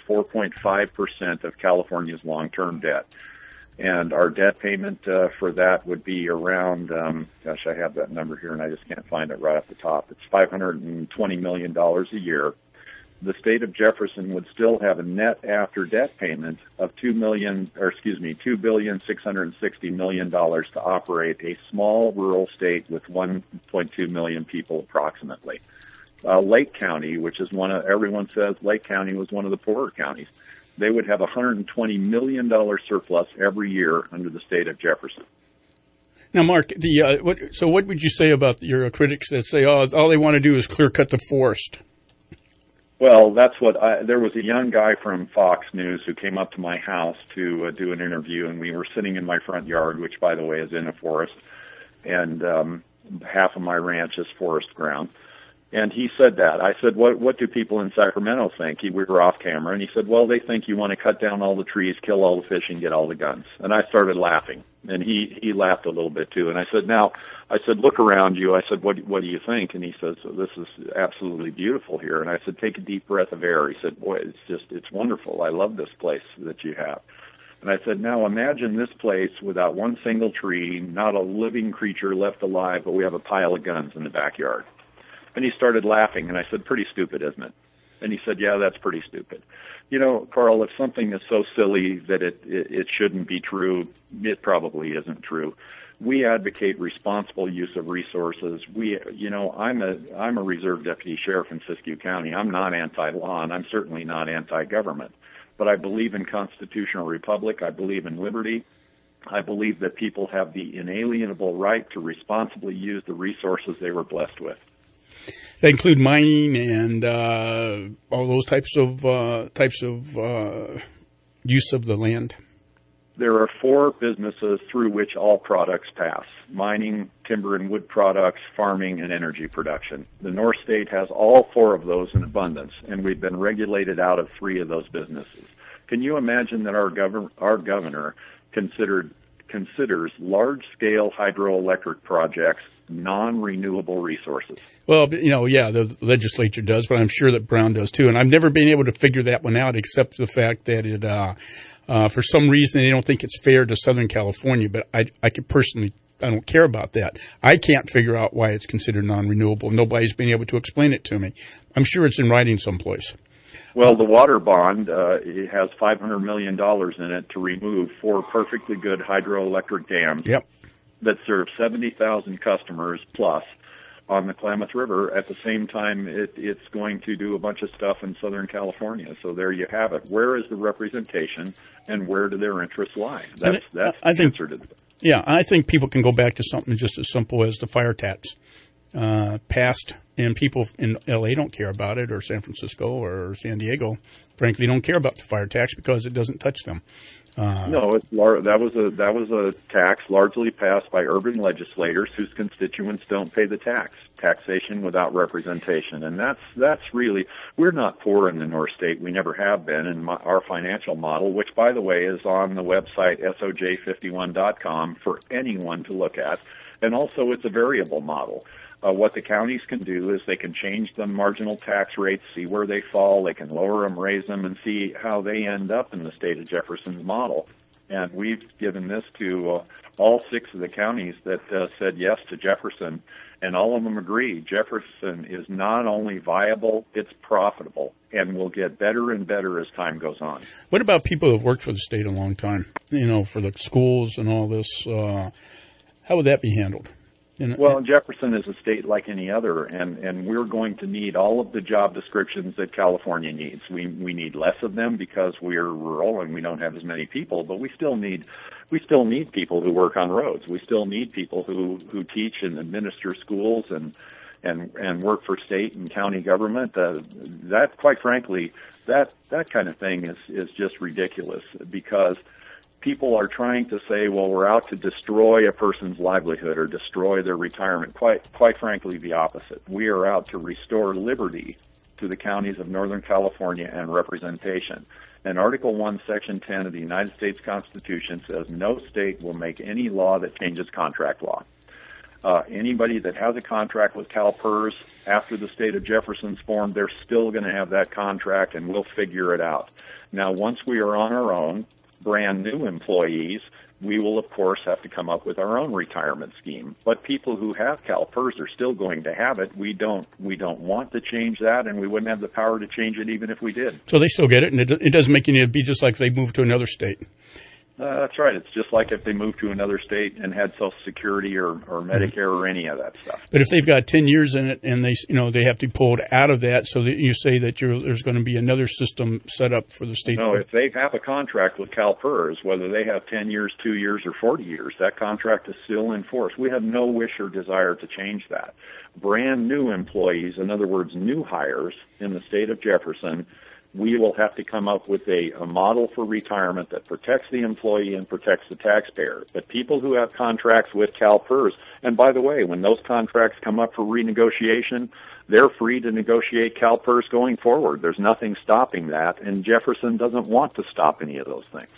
4.5% of California's long-term debt. And our debt payment for that would be around, I have that number here and I just can't find it right off the top. It's $520 million a year. The state of Jefferson would still have a net after debt payment of $2,660 million to operate a small rural state with 1.2 million people approximately. Lake County, which is everyone says Lake County was one of the poorer counties, they would have a $120 million surplus every year under the state of Jefferson. Now, Mark, what would you say about your critics that say, all they want to do is clear cut the forest? Well, there was a young guy from Fox News who came up to my house to do an interview, and we were sitting in my front yard, which, by the way, is in a forest, and half of my ranch is forest ground. And he said that. I said, what do people in Sacramento think? We were off camera, and he said, well, they think you want to cut down all the trees, kill all the fish, and get all the guns. And I started laughing, and he laughed a little bit too. And I said, look around you. I said, what do you think? And he says, this is absolutely beautiful here. And I said, take a deep breath of air. He said, boy, it's wonderful. I love this place that you have. And I said, now imagine this place without one single tree, not a living creature left alive, but we have a pile of guns in the backyard. And he started laughing, and I said, pretty stupid, isn't it? And he said, yeah, that's pretty stupid. You know, Carl, if something is so silly that it shouldn't be true, it probably isn't true. We advocate responsible use of resources. I'm a reserve deputy sheriff in Siskiyou County. I'm not anti-law, and I'm certainly not anti-government. But I believe in constitutional republic. I believe in liberty. I believe that people have the inalienable right to responsibly use the resources they were blessed with. They include mining and all those types of use of the land. There are 4 businesses through which all products pass: mining, timber and wood products, farming, and energy production. The North State has all 4 of those in abundance, and we've been regulated out of 3 of those businesses. Can you imagine that our governor considers large-scale hydroelectric projects non-renewable resources? Well, the legislature does, but I'm sure that Brown does too. And I've never been able to figure that one out, except the fact that it, for some reason, they don't think it's fair to Southern California. But I could personally, I don't care about that. I can't figure out why it's considered non-renewable. Nobody's been able to explain it to me. I'm sure it's in writing someplace. Well, the water bond, it has $500 million in it to remove 4 perfectly good hydroelectric dams. Yep. That serve 70,000 customers plus on the Klamath River. At the same time, it's going to do a bunch of stuff in Southern California. So there you have it. Where is the representation, and where do their interests lie? That's the answer to that. Yeah, I think people can go back to something just as simple as the fire tax passed, and people in L.A. don't care about it, or San Francisco or San Diego, frankly, don't care about the fire tax because it doesn't touch them. No, that was a tax largely passed by urban legislators whose constituents don't pay the taxation without representation, and that's really, we're not poor in the North State. We never have been. And our financial model, which by the way is on the website soj51.com for anyone to look at, and also it's a variable model. What the counties can do is they can change the marginal tax rates, see where they fall, they can lower them, raise them, and see how they end up in the state of Jefferson's model. And we've given this to all 6 of the counties that said yes to Jefferson, and all of them agree Jefferson is not only viable, it's profitable, and will get better and better as time goes on. What about people who have worked for the state a long time, for the schools and all this? How would that be handled? Well, Jefferson is a state like any other, and we're going to need all of the job descriptions that California needs. We need less of them because we're rural and we don't have as many people, but we still need people who work on roads. We still need people who teach and administer schools and work for state and county government. That, quite frankly, that kind of thing is just ridiculous, because people are trying to say, well, we're out to destroy a person's livelihood or destroy their retirement. Quite frankly, the opposite. We are out to restore liberty to the counties of Northern California and representation. And Article 1, Section 10 of the United States Constitution says no state will make any law that changes contract law. Anybody that has a contract with CalPERS after the state of Jefferson's formed, they're still going to have that contract, and we'll figure it out. Now, once we are on our own, brand new employees, we will of course have to come up with our own retirement scheme. But people who have CalPERS are still going to have it. We don't want to change that, and we wouldn't have the power to change it even if we did. So they still get it, and it doesn't make it be just like if they move to another state. That's right. It's just like if they moved to another state and had Social Security or Medicare or any of that stuff. But if they've got 10 years in it and they have to be pulled out of that, so that you say that there's going to be another system set up for the state. No, if they have a contract with CalPERS, whether they have 10 years, 2 years, or 40 years, that contract is still in force. We have no wish or desire to change that. Brand new employees, in other words, new hires in the state of Jefferson, we will have to come up with a model for retirement that protects the employee and protects the taxpayer. But people who have contracts with CalPERS, and by the way, when those contracts come up for renegotiation, they're free to negotiate CalPERS going forward. There's nothing stopping that, and Jefferson doesn't want to stop any of those things.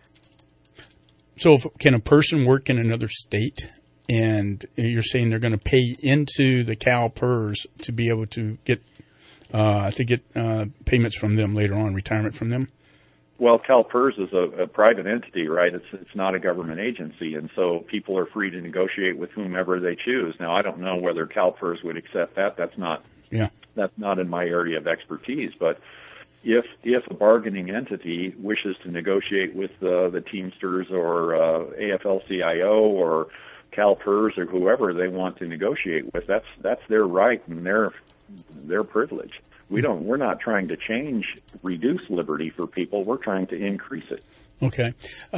So can a person work in another state, and you're saying they're going to pay into the CalPERS to be able to get payments from them later on, retirement from them? Well, CalPERS is a private entity, right? It's not a government agency, and so people are free to negotiate with whomever they choose. Now, I don't know whether CalPERS would accept that. That's not in my area of expertise. But if a bargaining entity wishes to negotiate with the Teamsters or AFL-CIO or CalPERS or whoever they want to negotiate with, that's their right and their privilege. We're not trying to reduce liberty for people. We're trying to increase it. Okay.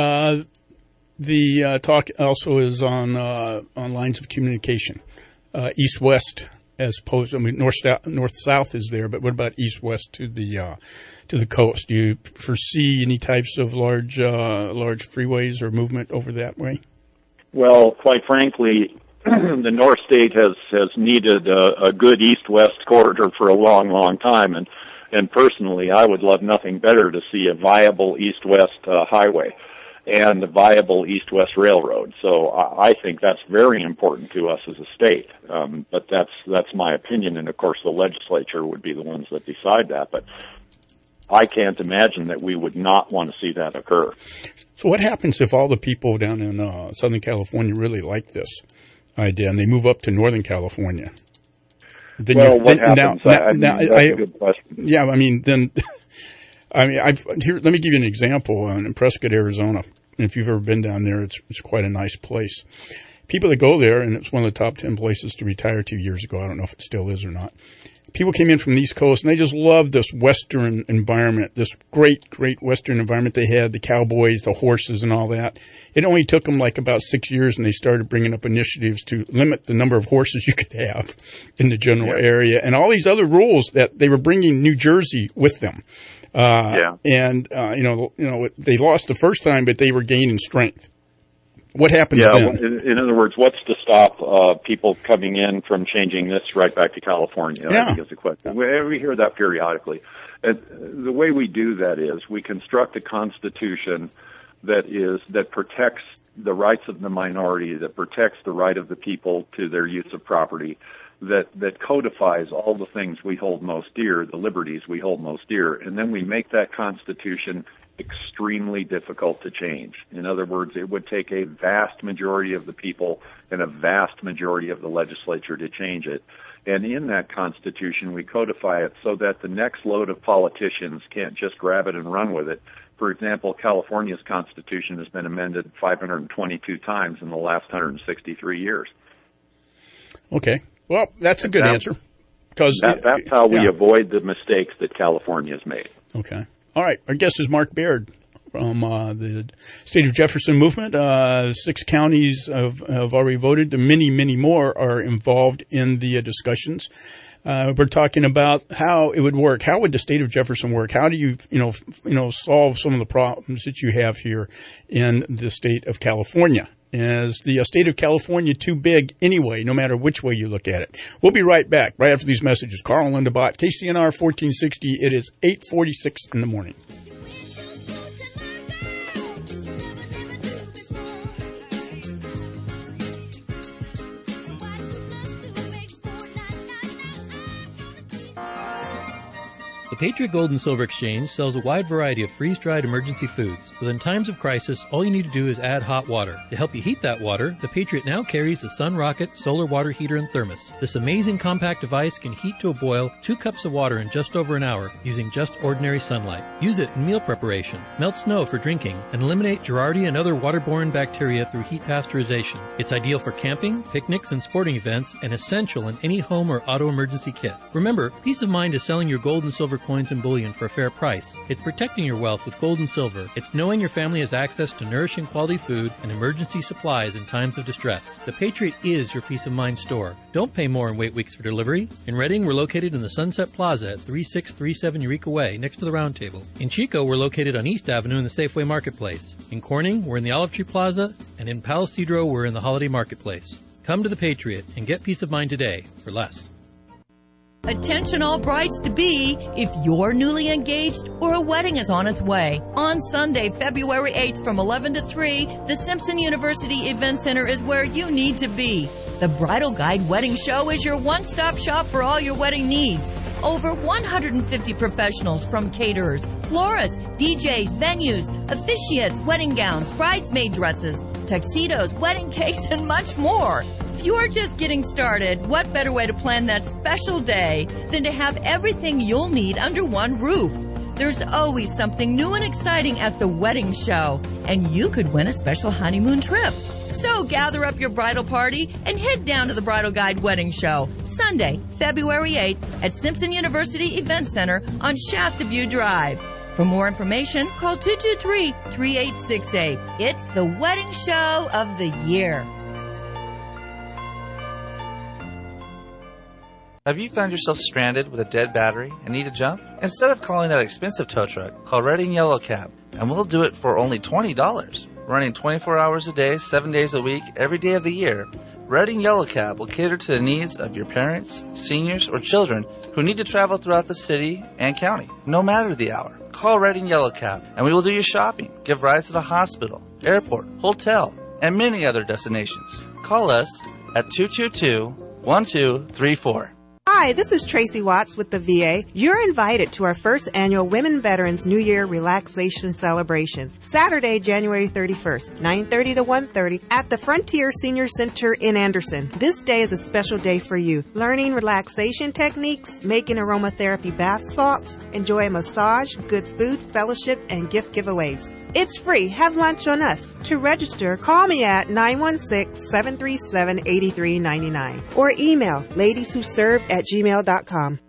The talk also is on lines of communication, east-west, as opposed. I mean, north-south is there, but what about east-west to the coast? Do you foresee any types of large freeways or movement over that way? Well, quite frankly, the North State has needed a good east-west corridor for a long, long time, and personally, I would love nothing better to see a viable east-west highway and a viable east-west railroad. So I think that's very important to us as a state. But that's my opinion, and of course, the legislature would be the ones that decide that. But I can't imagine that we would not want to see that occur. So what happens if all the people down in Southern California really like this idea and they move up to Northern California? Then what happens? That's a good question. Yeah, let me give you an example. In Prescott, Arizona, and if you've ever been down there, it's quite a nice place. people that go there, and it's one of the top 10 places to retire 2 years ago. I don't know if it still is or not. People came in from the East Coast, and they just loved this Western environment, this great, great Western environment they had, the cowboys, the horses, and all that. It only took them like about 6 years, and they started bringing up initiatives to limit the number of horses you could have in the general area, and all these other rules that they were bringing New Jersey with them. And they lost the first time, but they were gaining strength. What happened then? In other words, what's to stop people coming in from changing this right back to California? I think is the question. We hear that periodically. And the way we do that is we construct a constitution that protects the rights of the minority, that protects the right of the people to their use of property, that codifies all the things we hold most dear, the liberties we hold most dear, and then we make that constitution extremely difficult to change. In other words, it would take a vast majority of the people and a vast majority of the legislature to change it. And in that Constitution, we codify it so that the next load of politicians can't just grab it and run with it. For example, California's Constitution has been amended 522 times in the last 163 years. Okay. Well, that's a good answer. Because that's how we avoid the mistakes that California has made. Okay. All right. Our guest is Mark Baird from the State of Jefferson movement. 6 counties have already voted. Many, many more are involved in the discussions. We're talking about how it would work. How would the State of Jefferson work? How do you solve some of the problems that you have here in the state of California? Is the state of California too big anyway, no matter which way you look at it? We'll be right back, right after these messages. Carl and Linda Bott, KCNR 1460. It is 8:46 in the morning. The Patriot Gold and Silver Exchange sells a wide variety of freeze-dried emergency foods. But in times of crisis, all you need to do is add hot water. To help you heat that water, the Patriot now carries the Sun Rocket solar water heater and thermos. This amazing compact device can heat to a boil 2 cups of water in just over an hour using just ordinary sunlight. Use it in meal preparation, melt snow for drinking, and eliminate Giardia and other waterborne bacteria through heat pasteurization. It's ideal for camping, picnics, and sporting events, and essential in any home or auto emergency kit. Remember, peace of mind is selling your gold and silver coins and bullion for a fair price. It's protecting your wealth with gold and silver. It's knowing your family has access to nourishing quality food and emergency supplies in times of distress. The Patriot is your peace of mind store. Don't pay more and wait weeks for delivery. In Reading, we're located in the Sunset Plaza at 3637 Eureka Way, next to the Round Table. In Chico, we're located on East Avenue in the Safeway Marketplace. In Corning, we're in the Olive Tree Plaza, and in Palo Cedro, we're in the Holiday Marketplace. Come to the Patriot and get peace of mind today for less. Attention all brides-to-be, if you're newly engaged or a wedding is on its way. On Sunday, February 8th from 11 to 3, the Simpson University Event Center is where you need to be. The Bridal Guide Wedding Show is your one-stop shop for all your wedding needs. Over 150 professionals from caterers, florists, DJs, venues, officiates, wedding gowns, bridesmaid dresses, tuxedos, wedding cakes, and much more. If you're just getting started, what better way to plan that special day than to have everything you'll need under one roof? There's always something new and exciting at the wedding show, and you could win a special honeymoon trip. So gather up your bridal party and head down to the Bridal Guide Wedding Show, Sunday, February 8th at Simpson University Event Center on Shasta View Drive. For more information, call 223-3868. It's the wedding show of the year. Have you found yourself stranded with a dead battery and need a jump? Instead of calling that expensive tow truck, call Redding Yellow Cab, and we'll do it for only $20. Running 24 hours a day, 7 days a week, every day of the year, Redding Yellow Cab will cater to the needs of your parents, seniors, or children who need to travel throughout the city and county, no matter the hour. Call Redding Yellow Cab, and we will do your shopping, give rides to the hospital, airport, hotel, and many other destinations. Call us at 222-1234. Hi, this is Tracy Watts with the VA. You're invited to our first annual Women Veterans New Year Relaxation Celebration, Saturday, January 31st, 9:30 to 1:30 at the Frontier Senior Center in Anderson. This day is a special day for you. Learning relaxation techniques, making aromatherapy bath salts, enjoy a massage, good food, fellowship, and gift giveaways. It's free. Have lunch on us. To register, call me at 916-737-8399 or email ladieswhoserved@gmail.com.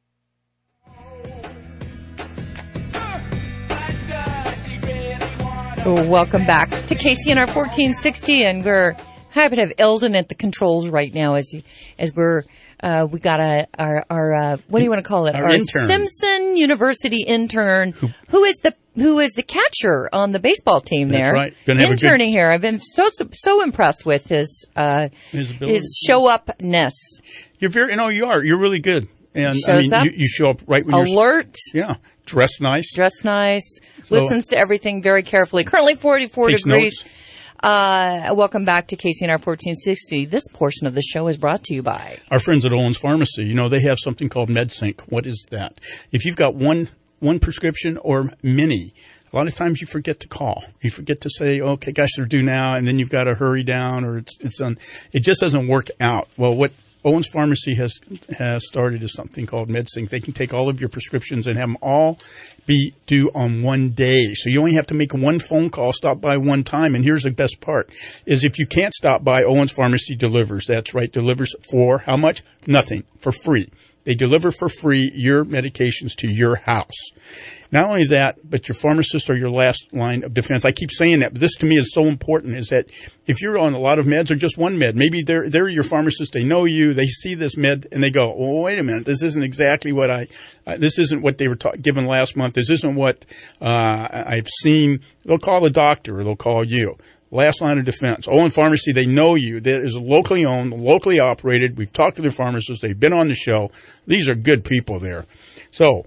Welcome back to KCNR 1460, and we're happy to have Eldon at the controls right now as we're we got our what do you want to call it? Our intern. Simpson University intern who is the catcher on the baseball team there. That's right. Interning here. I've been so impressed with his show upness. You're you are. You're really good. And Shows up. You show up right when alert. Yeah. Dressed nice. So, listens to everything very carefully. Currently 44 degrees. Welcome back to KCNR 1460. This portion of the show is brought to you by our friends at Owens Pharmacy. They have something called MedSync. What is that? If you've got one prescription or many, a lot of times you forget to call. You forget to say, okay, gosh, they're due now, and then you've got to hurry down, or it just doesn't work out. Well, what Owens Pharmacy has started is something called MedSync. They can take all of your prescriptions and have them all be due on one day. So you only have to make one phone call, stop by one time. And here's the best part, is if you can't stop by, Owens Pharmacy delivers. That's right, delivers for how much? Nothing, for free. They deliver for free your medications to your house. Not only that, but your pharmacist are your last line of defense. I keep saying that, but this to me is so important, is that if you're on a lot of meds or just one med, maybe they're your pharmacist, they know you, they see this med, and they go, well, wait a minute, this isn't exactly what this isn't what they were given last month, this isn't what I've seen. They'll call the doctor or they'll call you. Last line of defense. Owens Pharmacy, they know you. That is locally owned, locally operated. We've talked to their pharmacists. They've been on the show. These are good people there. So,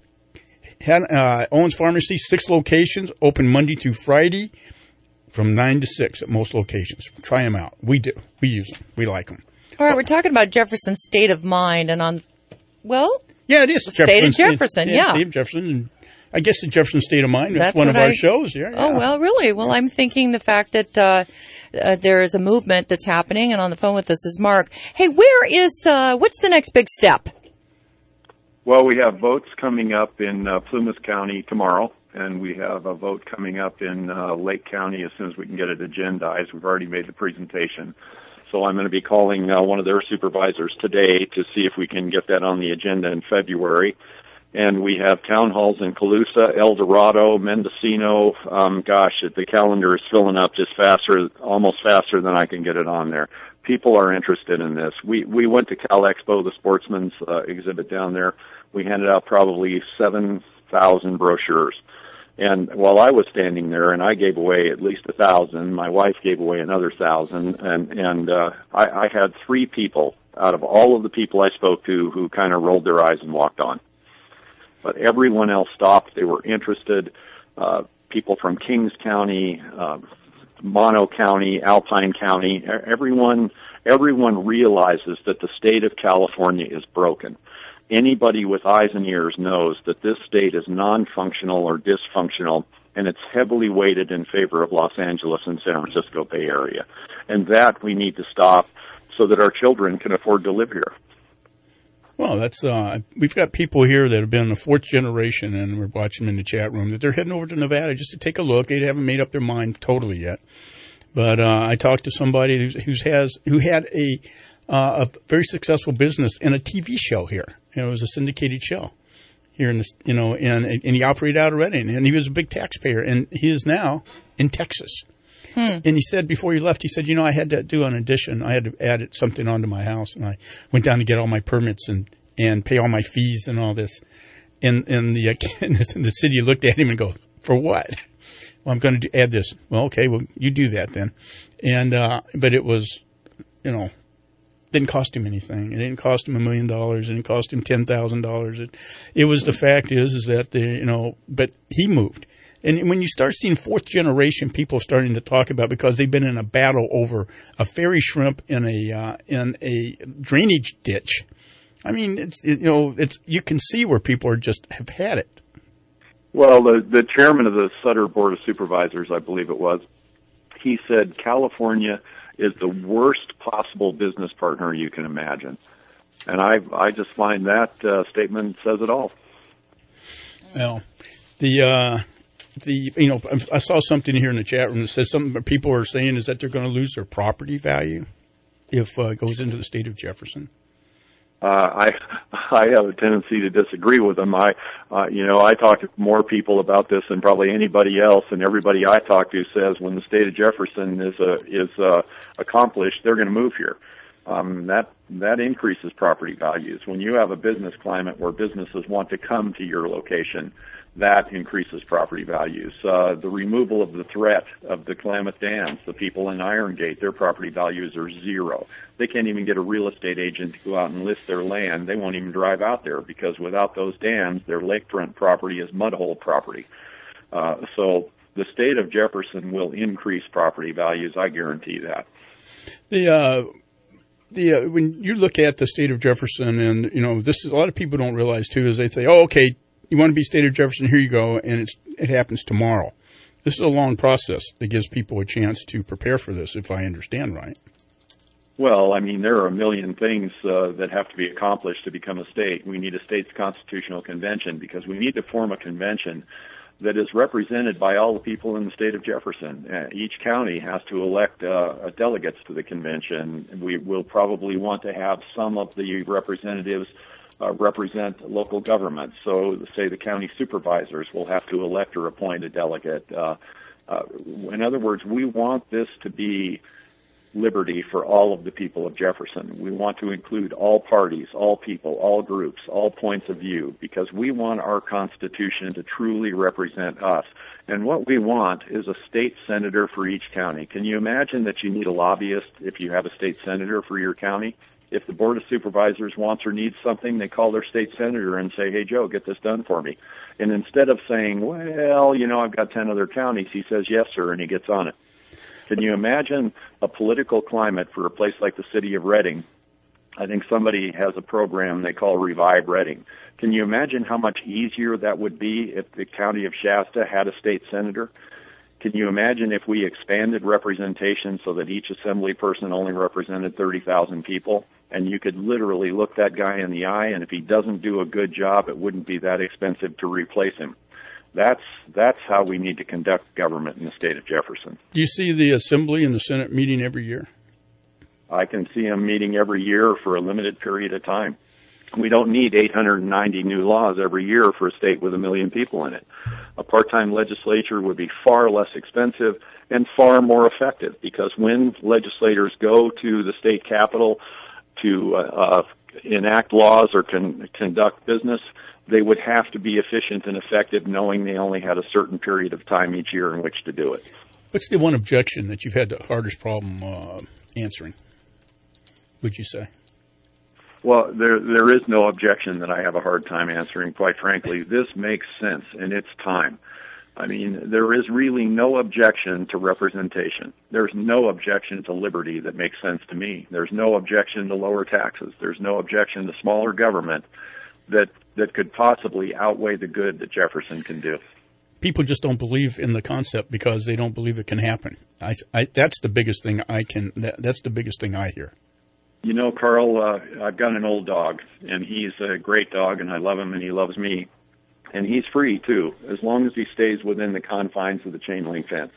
Owens Pharmacy, 6 locations, open Monday through Friday from 9 to 6 at most locations. Try them out. We do. We use them. We like them. All right, we're talking about Jefferson's state of mind, and yeah, it is state of Jefferson, yeah. State of Jefferson, and I guess the Jefferson State of Mind. That's one of our shows. Yeah. Oh, well, really? Well, I'm thinking the fact that there is a movement that's happening, and on the phone with us is Mark. Hey, what's the next big step? Well, we have votes coming up in Plumas County tomorrow, and we have a vote coming up in Lake County as soon as we can get it agendized. We've already made the presentation. So I'm going to be calling one of their supervisors today to see if we can get that on the agenda in February. And we have town halls in Colusa, El Dorado, Mendocino. The calendar is filling up just almost faster than I can get it on there. People are interested in this. We went to Cal Expo, the sportsman's exhibit down there. We handed out probably 7,000 brochures. And while I was standing there, and I gave away at least 1,000, my wife gave away another 1,000, and I had 3 people out of all of the people I spoke to who kind of rolled their eyes and walked on. But everyone else stopped. They were interested. People from Kings County, Mono County, Alpine County, everyone realizes that the state of California is broken. Anybody with eyes and ears knows that this state is non-functional or dysfunctional, and it's heavily weighted in favor of Los Angeles and San Francisco Bay Area. And that we need to stop so that our children can afford to live here. Well, that's we've got people here that have been the 4th generation, and we're watching them in the chat room, that they're heading over to Nevada just to take a look. They haven't made up their mind totally yet. But I talked to somebody who had a very successful business and a TV show here. It was a syndicated show here in this, and he operated out of Redding, and he was a big taxpayer, and he is now in Texas. And he said before he left, I had to do an addition. I had to add something onto my house, and I went down to get all my permits and pay all my fees and all this. And the city looked at him and go, for what? Well, I'm going to add this. Well, okay, well, you do that then. And but it was, didn't cost him anything. It didn't cost him $1 million. It didn't cost him $10,000. It was, the fact is that but he moved. And when you start seeing 4th generation people starting to talk about, because they've been in a battle over a fairy shrimp in a drainage ditch, I mean, you can see where people have had it. Well, the chairman of the Sutter Board of Supervisors, I believe it was, he said California is the worst possible business partner you can imagine. And I just find that statement says it all. Well, I saw something here in the chat room that says something people are saying is that they're going to lose their property value if it goes into the state of Jefferson. I have a tendency to disagree with them. I talk to more people about this than probably anybody else, and everybody I talk to says when the state of Jefferson is accomplished, they're going to move here. That increases property values. When you have a business climate where businesses want to come to your location, that increases property values. The removal of the threat of the Klamath Dams, the people in Iron Gate, their property values are zero. They can't even get a real estate agent to go out and list their land. They won't even drive out there because without those dams, their lakefront property is mudhole property. So the state of Jefferson will increase property values. I guarantee that. When you look at the state of Jefferson, and this is, a lot of people don't realize too, is they say, "Oh, okay, you want to be state of Jefferson? Here you go," and it happens tomorrow. This is a long process that gives people a chance to prepare for this, if I understand right. Well, I mean, there are a million things that have to be accomplished to become a state. We need a state's constitutional convention because we need to form a convention that is represented by all the people in the state of Jefferson. Each county has to elect delegates to the convention. We will probably want to have some of the representatives represent local government. So, say the county supervisors will have to elect or appoint a delegate. In other words, we want this to be liberty for all of the people of Jefferson. We want to include all parties, all people, all groups, all points of view, because we want our Constitution to truly represent us. And what we want is a state senator for each county. Can you imagine that you need a lobbyist if you have a state senator for your county? If the Board of Supervisors wants or needs something, they call their state senator and say, "Hey, Joe, get this done for me." And instead of saying, "Well, I've got 10 other counties," he says, "Yes, sir," and he gets on it. Can you imagine a political climate for a place like the city of Reading? I think somebody has a program they call Revive Reading. Can you imagine how much easier that would be if the county of Shasta had a state senator? Can you imagine if we expanded representation so that each assembly person only represented 30,000 people? And you could literally look that guy in the eye, and if he doesn't do a good job, it wouldn't be that expensive to replace him. That's how we need to conduct government in the state of Jefferson. Do you see the Assembly and the Senate meeting every year? I can see them meeting every year for a limited period of time. We don't need 890 new laws every year for a state with 1 million people in it. A part-time legislature would be far less expensive and far more effective, because when legislators go to the state capitol to enact laws or conduct business, they would have to be efficient and effective, knowing they only had a certain period of time each year in which to do it. What's the one objection that you've had the hardest problem answering, would you say? Well, there is no objection that I have a hard time answering, quite frankly. This makes sense, and it's time. I mean, there is really no objection to representation. There's no objection to liberty that makes sense to me. There's no objection to lower taxes. There's no objection to smaller government that could possibly outweigh the good that Jefferson can do. People just don't believe in the concept because they don't believe it can happen. That's the biggest thing that's the biggest thing I hear. Carl, I've got an old dog, and he's a great dog, and I love him, and he loves me. And he's free, too, as long as he stays within the confines of the chain link fence.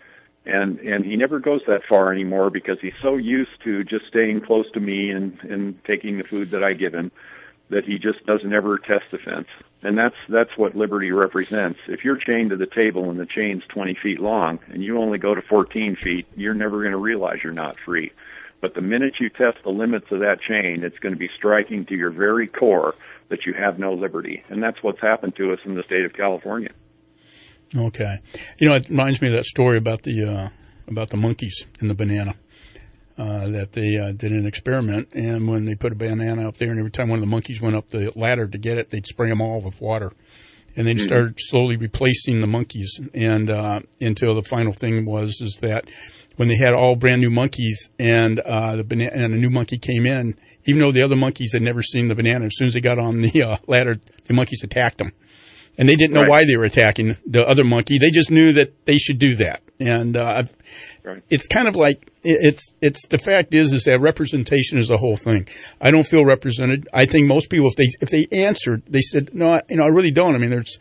And he never goes that far anymore because he's so used to just staying close to me and taking the food that I give him that he just doesn't ever test the fence. And that's what liberty represents. If you're chained to the table and the chain's 20 feet long and you only go to 14 feet, you're never going to realize you're not free. But the minute you test the limits of that chain, it's going to be striking to your very core that you have no liberty. And that's what's happened to us in the state of California. Okay. It reminds me of that story about the monkeys in the banana. That they did an experiment, and when they put a banana up there, and every time one of the monkeys went up the ladder to get it, they'd spray them all with water. And then started slowly replacing the monkeys, and until the final thing is that when they had all brand new monkeys, and a new monkey came in, even though the other monkeys had never seen the banana, as soon as they got on the ladder, the monkeys attacked them. And they didn't know why they were attacking the other monkey. They just knew that they should do that. And it's kind of like it's the fact is that representation is the whole thing. I don't feel represented. I think most people, if they answered, they said, no, I really don't. I mean,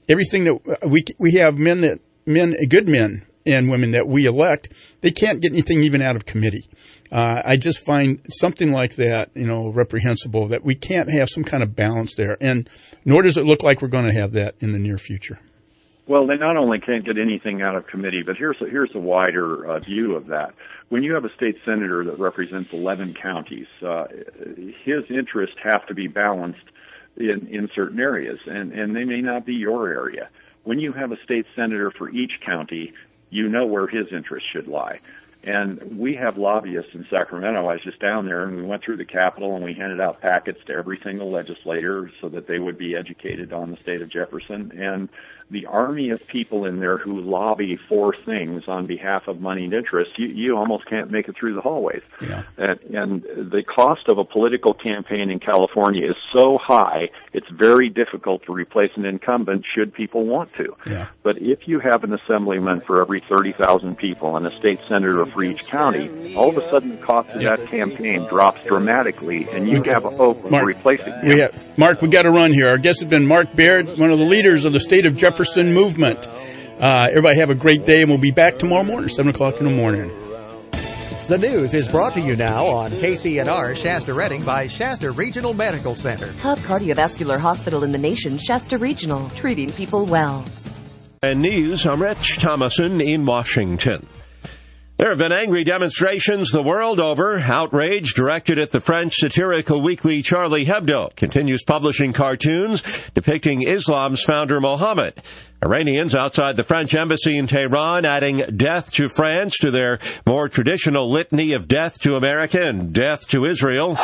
everything that we have good men and women that we elect, they can't get anything even out of committee. I just find something like that, reprehensible, that we can't have some kind of balance there. And nor does it look like we're going to have that in the near future. Well, they not only can't get anything out of committee, but here's a wider view of that. When you have a state senator that represents 11 counties, his interests have to be balanced in certain areas, and they may not be your area. When you have a state senator for each county, you know where his interests should lie. And we have lobbyists in Sacramento. I was just down there, and we went through the Capitol, and we handed out packets to every single legislator so that they would be educated on the state of Jefferson. And the army of people in there who lobby for things on behalf of moneyed interests, you almost can't make it through the hallways. Yeah. And the cost of a political campaign in California is so high, it's very difficult to replace an incumbent should people want to. Yeah. But if you have an assemblyman for every 30,000 people and a state senator for each county, all of a sudden the cost of that campaign drops dramatically, and you have a hope of replacing him. Mark, we got to run here. Our guest has been Mark Baird, one of the leaders of the State of Jefferson movement. Everybody have a great day, and we'll be back tomorrow morning, 7 o'clock in the morning. The news is brought to you now on KCNR Shasta Redding by Shasta Regional Medical Center. Top cardiovascular hospital in the nation, Shasta Regional, treating people well. And news, I'm Rich Thomason in Washington. There have been angry demonstrations the world over. Outrage directed at the French satirical weekly Charlie Hebdo continues publishing cartoons depicting Islam's founder Mohammed. Iranians outside the French embassy in Tehran adding death to France to their more traditional litany of death to America and death to Israel.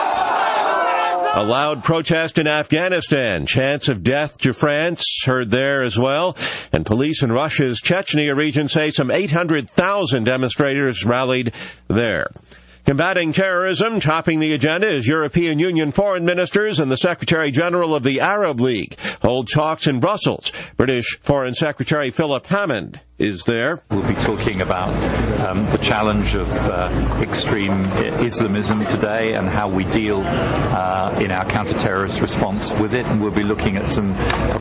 A loud protest in Afghanistan. Chants of death to France heard there as well. And police in Russia's Chechnya region say some 800,000 demonstrators rallied there. Combating terrorism, topping the agenda is European Union foreign ministers and the Secretary General of the Arab League hold talks in Brussels. British Foreign Secretary Philip Hammond is there. We'll be talking about the challenge of extreme Islamism today and how we deal in our counter-terrorist response with it. And we'll be looking at some